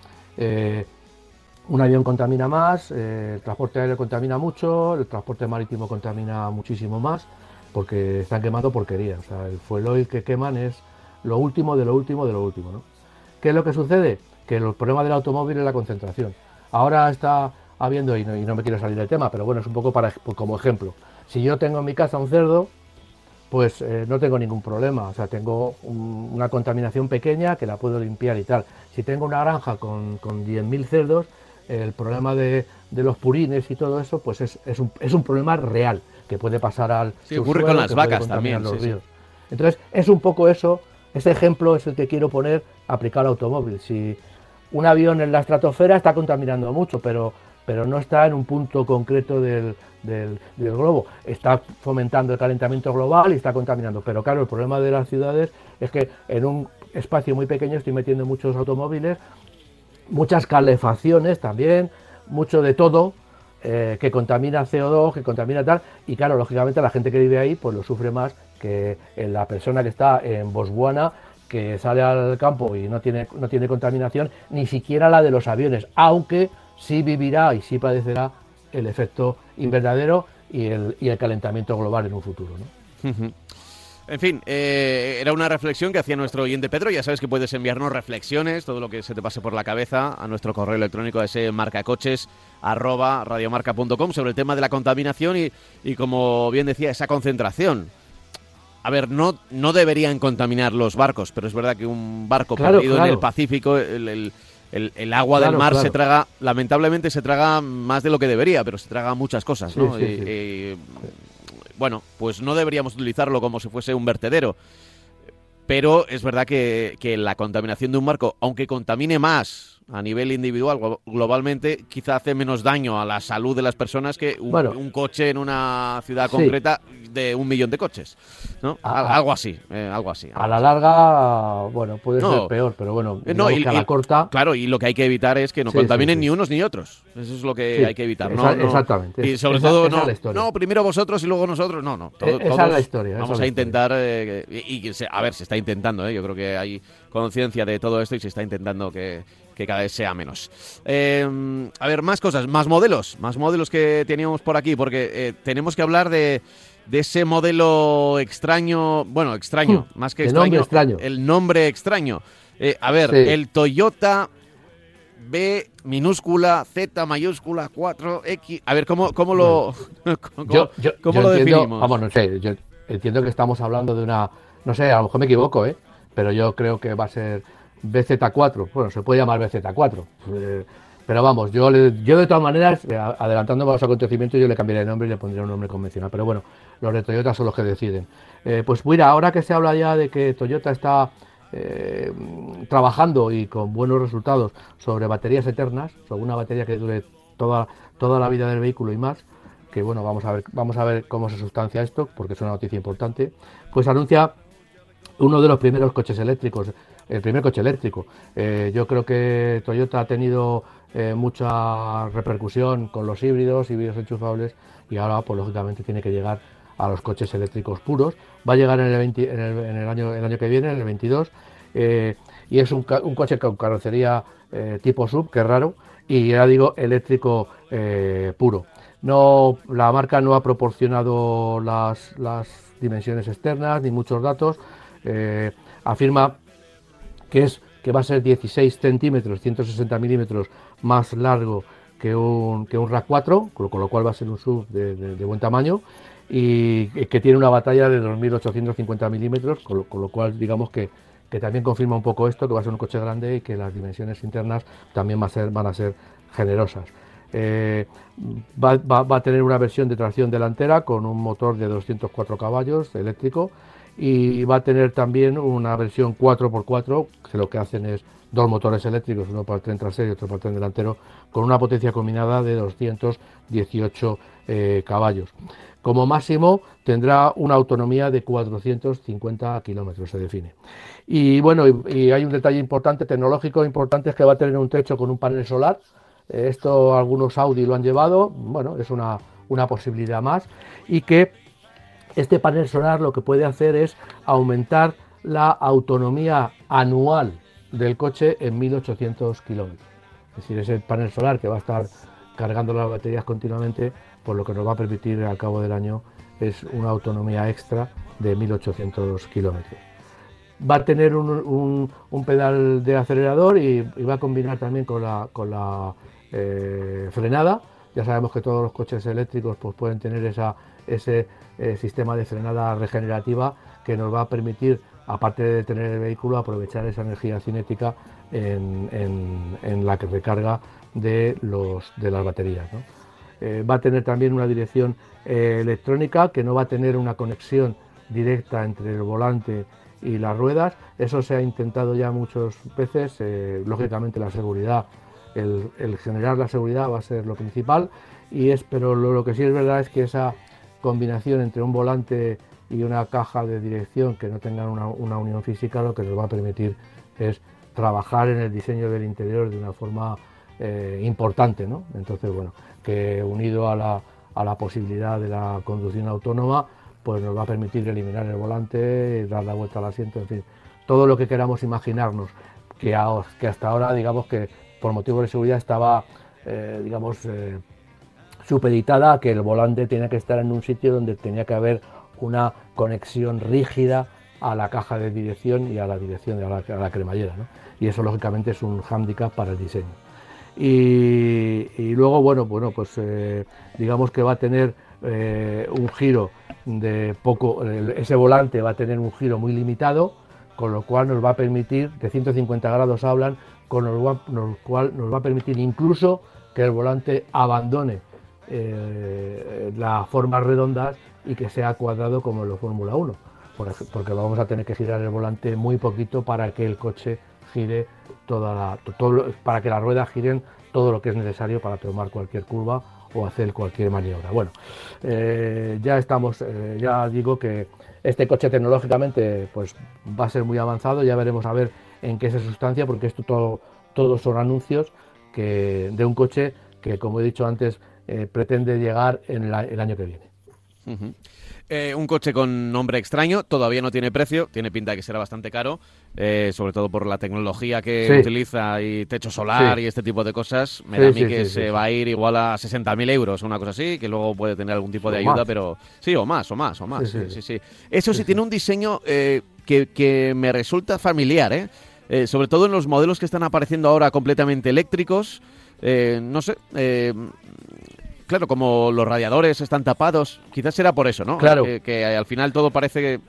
[SPEAKER 3] Un avión contamina más, el transporte aéreo contamina mucho, el transporte marítimo contamina muchísimo más, porque están quemando porquería. O sea, el fuel oil que queman es lo último de lo último de lo último, ¿no? ¿Qué es lo que sucede? Que el problema del automóvil es la concentración. Ahora está habiendo, y no me quiero salir del tema, pero bueno, es un poco como ejemplo. Si yo tengo en mi casa un cerdo, pues no tengo ningún problema, o sea, tengo una contaminación pequeña que la puedo limpiar y tal. Si tengo una granja con 10.000 cerdos, el problema de los purines y todo eso, pues es un problema real, que puede pasar al subsuelo,
[SPEAKER 2] ocurre con las vacas también,
[SPEAKER 3] los ríos. Entonces, es un poco eso, ese ejemplo es el que quiero poner aplicado al automóvil. Si un avión en la estratosfera está contaminando mucho, pero no está en un punto concreto del globo. Está fomentando el calentamiento global y está contaminando. Pero claro, el problema de las ciudades es que en un espacio muy pequeño estoy metiendo muchos automóviles, muchas calefacciones también, mucho de todo, que contamina CO2, que contamina tal. Y claro, lógicamente la gente que vive ahí pues lo sufre más que la persona que está en Botswana, que sale al campo y no tiene contaminación, ni siquiera la de los aviones, aunque sí vivirá y sí padecerá el efecto invernadero y el calentamiento global en un futuro, ¿no?
[SPEAKER 2] Uh-huh. En fin, era una reflexión que hacía nuestro oyente Pedro. Ya sabes que puedes enviarnos reflexiones, todo lo que se te pase por la cabeza, a nuestro correo electrónico, ese marcacoches@radiomarca.com, sobre el tema de la contaminación y como bien decía, esa concentración. A ver, no deberían contaminar los barcos, pero es verdad que un barco perdido en el Pacífico, el agua del mar se traga, lamentablemente se traga más de lo que debería, pero se traga muchas cosas, ¿no? Bueno, pues no deberíamos utilizarlo como si fuese un vertedero. Pero es verdad que la contaminación de un barco, aunque contamine más a nivel individual, globalmente, quizá hace menos daño a la salud de las personas que un coche en una ciudad concreta de 1 millón de coches, ¿no? Algo así.
[SPEAKER 3] A la larga, puede ser peor, pero bueno, que a la corta...
[SPEAKER 2] Claro, y lo que hay que evitar es que no contaminen ni unos ni otros. Eso es lo que hay que evitar, ¿no?
[SPEAKER 3] Exactamente.
[SPEAKER 2] Y sobre todo, primero vosotros y luego nosotros, no.
[SPEAKER 3] Esa es la historia.
[SPEAKER 2] Vamos a intentar, a ver, se está intentando, yo creo que hay conciencia de todo esto y se está intentando que cada vez sea menos. A ver, más cosas, más modelos que teníamos por aquí, porque tenemos que hablar de ese modelo extraño, bueno, extraño, más que extraño, el nombre extraño. A ver, el Toyota B minúscula, Z mayúscula, 4X. A ver, ¿cómo lo definimos?
[SPEAKER 3] Vamos, no sé, yo entiendo que estamos hablando de una, no sé, a lo mejor me equivoco, pero yo creo que va a ser BZ4. Bueno, se puede llamar BZ4. Pero vamos, yo de todas maneras, adelantándome a los acontecimientos, yo le cambiaré el nombre y le pondré un nombre convencional. Pero bueno, los de Toyota son los que deciden. Pues mira, ahora que se habla ya de que Toyota está trabajando y con buenos resultados sobre baterías eternas, sobre una batería que dure toda la vida del vehículo y más, que bueno, vamos a ver cómo se sustancia esto, porque es una noticia importante, pues anuncia uno de los primeros coches eléctricos, el primer coche eléctrico. Yo creo que Toyota ha tenido mucha repercusión con los híbridos enchufables, y ahora pues lógicamente tiene que llegar a los coches eléctricos puros. Va a llegar en el año que viene, en el 22, y es un coche con carrocería tipo SUV, que es raro, y ya digo, eléctrico puro. La marca no ha proporcionado las dimensiones externas ni muchos datos. Afirma que va a ser 16 centímetros, 160 milímetros más largo que un RAV4, con lo cual va a ser un SUV de buen tamaño, y que tiene una batería de 2.850 milímetros, con lo cual digamos que también confirma un poco esto, que va a ser un coche grande y que las dimensiones internas también van a ser generosas. Va a tener una versión de tracción delantera con un motor de 204 caballos eléctrico, y va a tener también una versión 4x4, que lo que hacen es dos motores eléctricos, uno para el tren trasero y otro para el tren delantero, con una potencia combinada de 218 caballos. Como máximo tendrá una autonomía de 450 kilómetros, se define. Y bueno, y hay un detalle importante, tecnológico importante, es que va a tener un techo con un panel solar. Esto algunos Audi lo han llevado, bueno, es una posibilidad más, y que este panel solar lo que puede hacer es aumentar la autonomía anual del coche en 1.800 kilómetros. Es decir, ese panel solar que va a estar cargando las baterías continuamente, pues lo que nos va a permitir al cabo del año es una autonomía extra de 1.800 kilómetros. Va a tener un pedal de acelerador y va a combinar también con la frenada. Ya sabemos que todos los coches eléctricos pues pueden tener ese sistema de frenada regenerativa que nos va a permitir, aparte de tener el vehículo, aprovechar esa energía cinética en la recarga de las baterías, ¿no? Va a tener también una dirección electrónica, que no va a tener una conexión directa entre el volante y las ruedas. Eso se ha intentado ya muchas veces. Lógicamente la seguridad, el generar la seguridad va a ser lo principal, pero lo que sí es verdad es que esa combinación entre un volante y una caja de dirección que no tengan una unión física, lo que nos va a permitir es trabajar en el diseño del interior de una forma importante, ¿no? Entonces, bueno, que unido a la posibilidad de la conducción autónoma, pues nos va a permitir eliminar el volante, dar la vuelta al asiento, en fin, todo lo que queramos imaginarnos, que hasta ahora, digamos que por motivos de seguridad estaba, supeditada a que el volante tenía que estar en un sitio donde tenía que haber una conexión rígida a la caja de dirección y a la dirección, a la cremallera, ¿no? Y eso lógicamente es un hándicap para el diseño. Y luego, bueno, pues digamos que va a tener un giro de poco, ese volante va a tener un giro muy limitado, con lo cual nos va a permitir, de 150 grados hablan, con lo cual nos va a permitir incluso que el volante abandone las formas redondas y que sea cuadrado como en la Fórmula 1, porque vamos a tener que girar el volante muy poquito para que el coche gire para que las ruedas giren todo lo que es necesario para tomar cualquier curva o hacer cualquier maniobra. Bueno, ya digo que este coche tecnológicamente pues va a ser muy avanzado, ya veremos a ver en qué se sustancia, porque esto todos son anuncios de un coche que, como he dicho antes, pretende llegar el año que viene.
[SPEAKER 2] Un coche con nombre extraño, todavía no tiene precio, tiene pinta de que será bastante caro, sobre todo por la tecnología que utiliza y techo solar y este tipo de cosas. Me da a mí que se va a ir igual a 60.000 euros, una cosa así, que luego puede tener algún tipo de ayuda, más. Pero sí, o más. Sí. Eso sí, tiene un diseño que me resulta familiar, sobre todo en los modelos que están apareciendo ahora completamente eléctricos. No sé, claro, como los radiadores están tapados, quizás será por eso, ¿no?
[SPEAKER 3] Claro.
[SPEAKER 2] Que al final todo parece que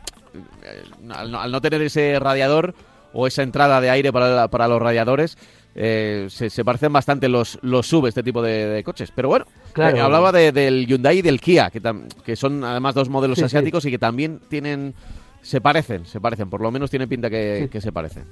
[SPEAKER 2] al no tener ese radiador o esa entrada de aire para los radiadores, se parecen bastante los SUV, este tipo de coches. Pero bueno, claro. Hablaba del Hyundai y del Kia, que son además dos modelos asiáticos y que también se parecen, por lo menos tiene pinta que se parecen.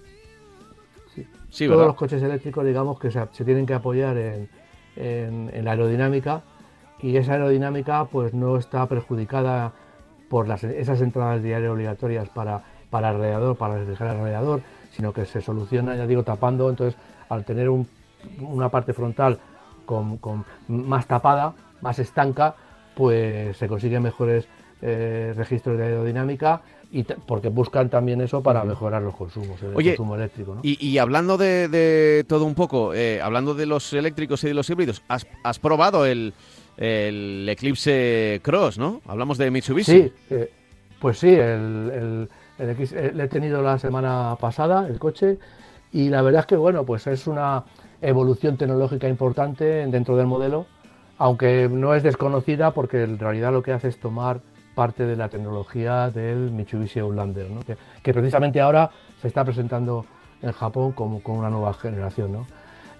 [SPEAKER 3] Sí, todos los coches eléctricos, digamos, que se tienen que apoyar en la aerodinámica, y esa aerodinámica pues no está perjudicada por esas entradas de aire obligatorias para el radiador, para refrigerar el radiador, sino que se soluciona, ya digo, tapando. Entonces, al tener una parte frontal con más tapada, más estanca, pues se consiguen mejores registros de aerodinámica, porque buscan también eso para mejorar los consumos, el consumo eléctrico, ¿no?
[SPEAKER 2] Y hablando de todo un poco, hablando de los eléctricos y de los híbridos, ¿has probado el Eclipse Cross, ¿no? Hablamos de Mitsubishi.
[SPEAKER 3] Sí, pues sí, le he tenido la semana pasada, el coche, y la verdad es que, bueno, pues es una evolución tecnológica importante dentro del modelo, aunque no es desconocida, porque en realidad lo que hace es tomar parte de la tecnología del Mitsubishi Outlander, ¿no? que precisamente ahora se está presentando en Japón con una nueva generación, ¿no?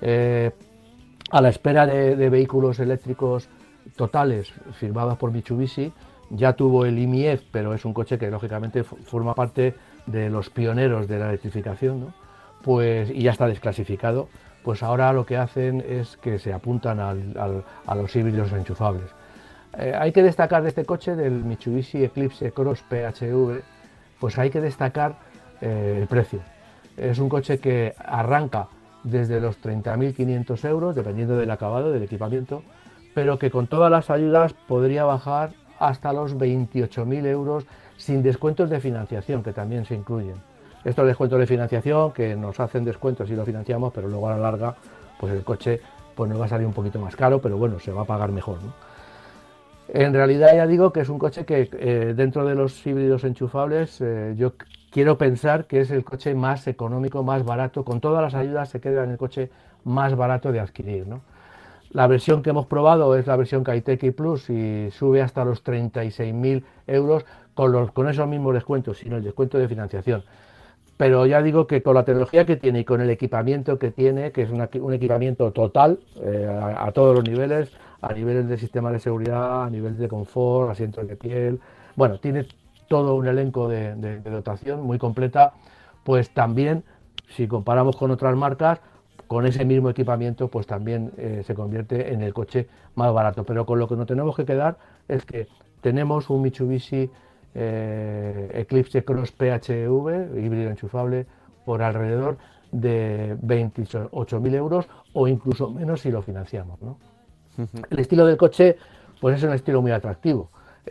[SPEAKER 3] A la espera de vehículos eléctricos totales firmados por Mitsubishi, ya tuvo el i-MiEV, pero es un coche que lógicamente forma parte de los pioneros de la electrificación, ¿no? Pues, y ya está desclasificado. Pues ahora lo que hacen es que se apuntan a los híbridos enchufables. Hay que destacar de este coche, del Mitsubishi Eclipse Cross PHEV, pues hay que destacar el precio. Es un coche que arranca desde los 30.500 euros, dependiendo del acabado, del equipamiento, pero que con todas las ayudas podría bajar hasta los 28.000 euros, sin descuentos de financiación, que también se incluyen. Estos descuentos de financiación que nos hacen descuentos si lo financiamos, pero luego a la larga pues el coche pues nos va a salir un poquito más caro, pero bueno, se va a pagar mejor, ¿no? En realidad ya digo que es un coche que dentro de los híbridos enchufables yo quiero pensar que es el coche más económico, más barato, con todas las ayudas se queda en el coche más barato de adquirir, ¿no? La versión que hemos probado es la versión Kaiteki Plus y sube hasta los 36.000 euros con esos mismos descuentos, sin el descuento de financiación. Pero ya digo que con la tecnología que tiene y con el equipamiento que tiene, que es un equipamiento total a todos los niveles, a niveles de sistema de seguridad, a niveles de confort, asientos de piel, bueno, tiene todo un elenco de dotación muy completa, pues también, si comparamos con otras marcas, con ese mismo equipamiento, pues también se convierte en el coche más barato. Pero con lo que nos tenemos que quedar es que tenemos un Mitsubishi Eclipse Cross PHEV, híbrido enchufable, por alrededor de 28.000 euros o incluso menos si lo financiamos, ¿no? El estilo del coche pues es un estilo muy atractivo.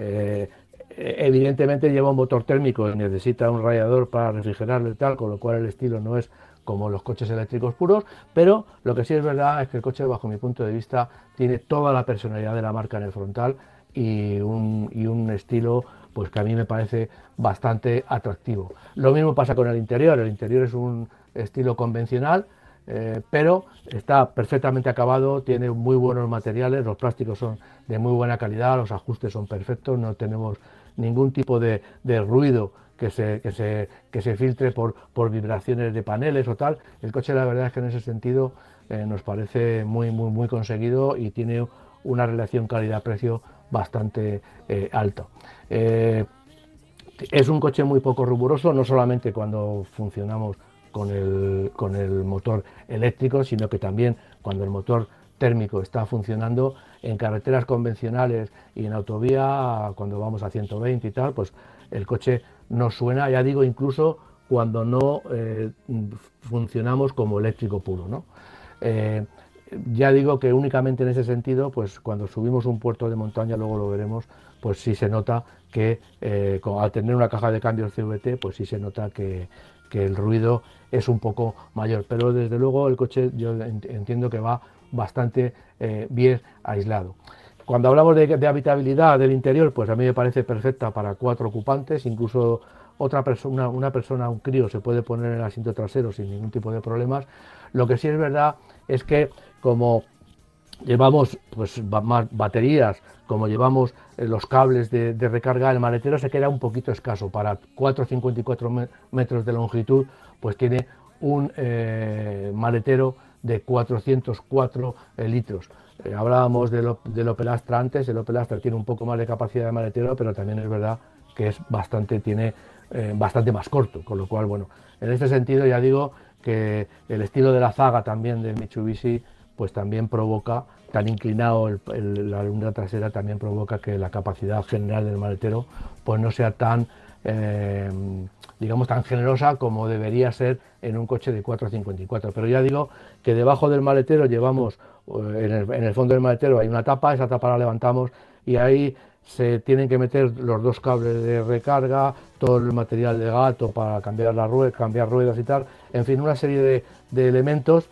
[SPEAKER 3] Evidentemente lleva un motor térmico y necesita un radiador para refrigerarlo y tal, con lo cual el estilo no es como los coches eléctricos puros, pero lo que sí es verdad es que el coche, bajo mi punto de vista, tiene toda la personalidad de la marca en el frontal y un estilo pues que a mí me parece bastante atractivo. Lo mismo pasa con el interior es un estilo convencional, pero está perfectamente acabado, tiene muy buenos materiales, los plásticos son de muy buena calidad, los ajustes son perfectos, no tenemos ningún tipo de ruido que se filtre por vibraciones de paneles o tal. El coche, la verdad es que en ese sentido nos parece muy conseguido y tiene una relación calidad-precio bastante alta. Es un coche muy poco riguroso, no solamente cuando funcionamos con el motor eléctrico, sino que también cuando el motor térmico está funcionando en carreteras convencionales y en autovía, cuando vamos a 120 y tal, pues el coche no suena, ya digo, incluso cuando no funcionamos como eléctrico puro, ¿no? ya digo que únicamente en ese sentido, pues cuando subimos un puerto de montaña, luego lo veremos, pues sí se nota que al tener una caja de cambios CVT, pues sí se nota que el ruido es un poco mayor, pero desde luego el coche yo entiendo que va bastante bien aislado. Cuando hablamos de habitabilidad del interior, pues a mí me parece perfecta para 4 ocupantes, incluso una persona, un crío, se puede poner en el asiento trasero sin ningún tipo de problemas. Lo que sí es verdad es que como llevamos pues más baterías, como llevamos los cables de recarga, el maletero se queda un poquito escaso. Para 4,54 metros de longitud, pues tiene un maletero de 404 litros. Hablábamos del Opel Astra antes. El Opel Astra tiene un poco más de capacidad de maletero, pero también es verdad que tiene bastante más corto, con lo cual, bueno, en este sentido ya digo que el estilo de la zaga también del Mitsubishi pues también provoca, tan inclinado la luna trasera, también provoca que la capacidad general del maletero pues no sea tan digamos tan generosa como debería ser en un coche de 4,54. Pero ya digo que debajo del maletero llevamos, en el fondo del maletero hay una tapa, esa tapa la levantamos y ahí se tienen que meter los 2 cables de recarga, todo el material de gato para cambiar cambiar ruedas y tal, en fin, una serie de elementos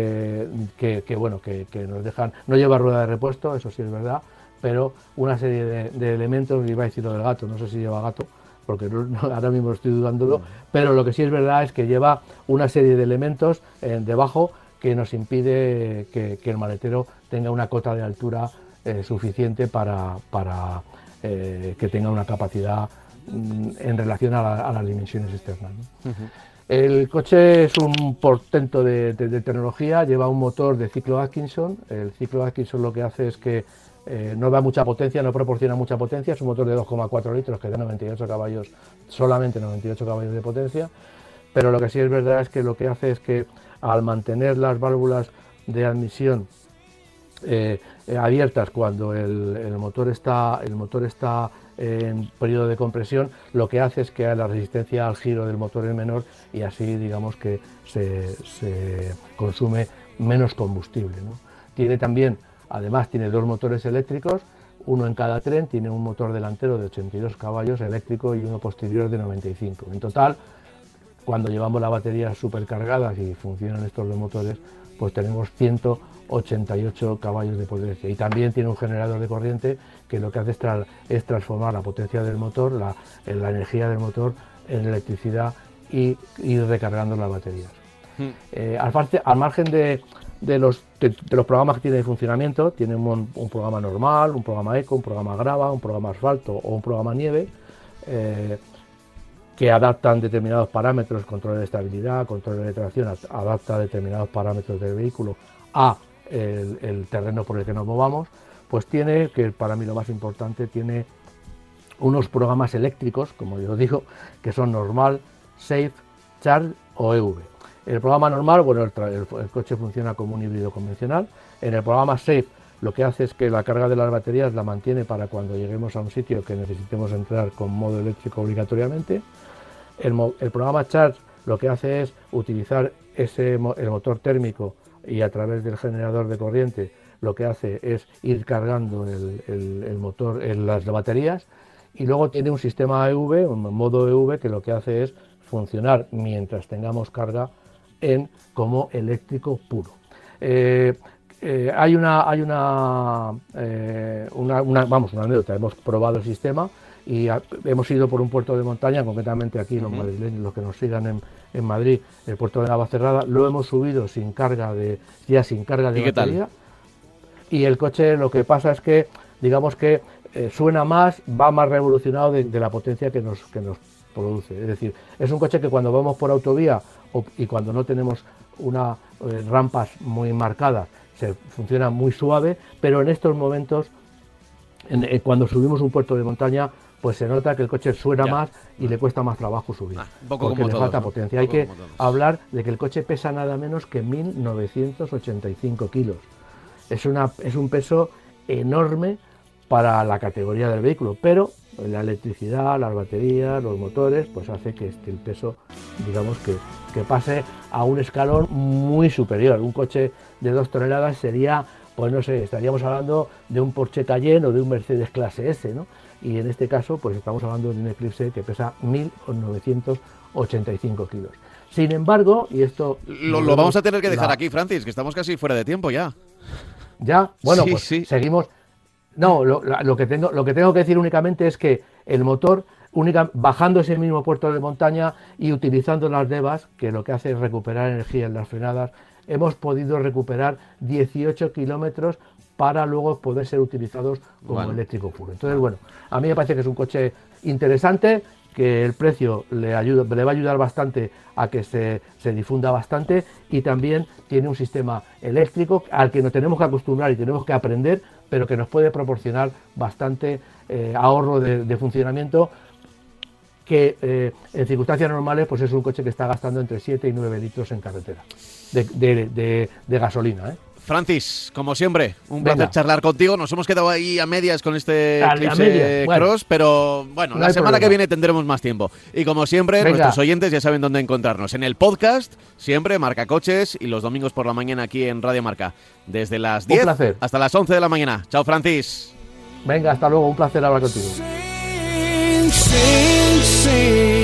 [SPEAKER 3] que nos dejan. No lleva rueda de repuesto, eso sí es verdad, pero una serie de elementos, iba a decir lo del gato, no sé si lleva gato, porque ahora mismo estoy dudándolo, pero lo que sí es verdad es que lleva una serie de elementos debajo que nos impide que el maletero tenga una cota de altura suficiente para que tenga una capacidad en relación a las dimensiones externas, ¿no? Uh-huh. El coche es un portento de tecnología, lleva un motor de ciclo Atkinson. El ciclo Atkinson lo que hace es que no da mucha potencia, no proporciona mucha potencia, es un motor de 2,4 litros que da 98 caballos, solamente 98 caballos de potencia, pero lo que sí es verdad es que lo que hace es que al mantener las válvulas de admisión abiertas cuando el motor está en periodo de compresión, lo que hace es que la resistencia al giro del motor es menor y así digamos que se consume menos combustible, ¿no? Además tiene 2 motores eléctricos, uno en cada tren, tiene un motor delantero de 82 caballos eléctrico y uno posterior de 95. En total, cuando llevamos las baterías supercargadas y funcionan estos 2 motores, pues tenemos 188 caballos de potencia, y también tiene un generador de corriente que lo que hace es transformar la potencia del motor, la energía del motor en electricidad y ir recargando las baterías. Al margen de los programas que tiene de funcionamiento, tiene un programa normal, un programa eco, un programa grava, un programa asfalto o un programa nieve, que adaptan determinados parámetros, control de estabilidad, control de tracción, adapta determinados parámetros del vehículo a el terreno por el que nos movamos. Pues tiene, que para mí lo más importante, tiene unos programas eléctricos, como yo digo, que son normal, safe, charge o EV. El programa normal, bueno, el coche funciona como un híbrido convencional. En el programa safe lo que hace es que la carga de las baterías la mantiene para cuando lleguemos a un sitio que necesitemos entrar con modo eléctrico obligatoriamente. El programa charge lo que hace es utilizar el motor térmico y a través del generador de corriente lo que hace es ir cargando el motor en las baterías, y luego tiene un sistema EV, un modo EV, que lo que hace es funcionar mientras tengamos carga como eléctrico puro. Hay una anécdota. Hemos probado el sistema y hemos ido por un puerto de montaña, concretamente aquí los madrileños, los que nos sigan en Madrid, el puerto de Navacerrada. Lo hemos subido sin carga de batería. Y el coche, lo que pasa es que, digamos que suena más, va más revolucionado de la potencia que nos produce. Es decir, es un coche que cuando vamos por autovía y cuando no tenemos rampas muy marcadas, funciona muy suave, pero en estos momentos, cuando subimos un puerto de montaña, pues se nota que el coche suena más y le cuesta más trabajo subir, porque le falta potencia. Hay que hablar de que el coche pesa nada menos que 1.985 kilos. Es un peso enorme para la categoría del vehículo, pero la electricidad, las baterías, los motores, pues hace que el peso, digamos que pase a un escalón muy superior. Un coche de 2 toneladas sería, pues no sé, estaríamos hablando de un Porsche Cayenne o de un Mercedes clase S, ¿no? Y en este caso, pues estamos hablando de un Eclipse que pesa 1.985 kilos. Sin embargo, y esto...
[SPEAKER 2] Lo vamos a tener que dejar aquí, Francis, que estamos casi fuera de tiempo ya.
[SPEAKER 3] ¿Ya? Bueno,
[SPEAKER 2] sí,
[SPEAKER 3] pues
[SPEAKER 2] sí.
[SPEAKER 3] Seguimos... No, lo que tengo que decir únicamente es que el motor, bajando ese mismo puerto de montaña y utilizando las DEVAs, que lo que hace es recuperar energía en las frenadas, hemos podido recuperar 18 kilómetros para luego poder ser utilizados como eléctrico puro. Entonces, bueno, a mí me parece que es un coche interesante, que el precio le va a ayudar bastante a que se difunda bastante, y también tiene un sistema eléctrico al que nos tenemos que acostumbrar y tenemos que aprender, pero que nos puede proporcionar bastante ahorro de funcionamiento, que en circunstancias normales pues es un coche que está gastando entre 7 y 9 litros en carretera de gasolina, ¿eh?
[SPEAKER 2] Francis, como siempre, un placer charlar contigo. Nos hemos quedado ahí a medias con este Eclipse Cross, pero bueno, no la semana que viene tendremos más tiempo. Y como siempre, nuestros oyentes ya saben dónde encontrarnos. En el podcast, siempre, Marca Coches, y los domingos por la mañana aquí en Radio Marca. Desde las 10 hasta las 11 de la mañana. Chao, Francis.
[SPEAKER 3] Venga, hasta luego. Un placer hablar contigo.
[SPEAKER 1] Sing, sing.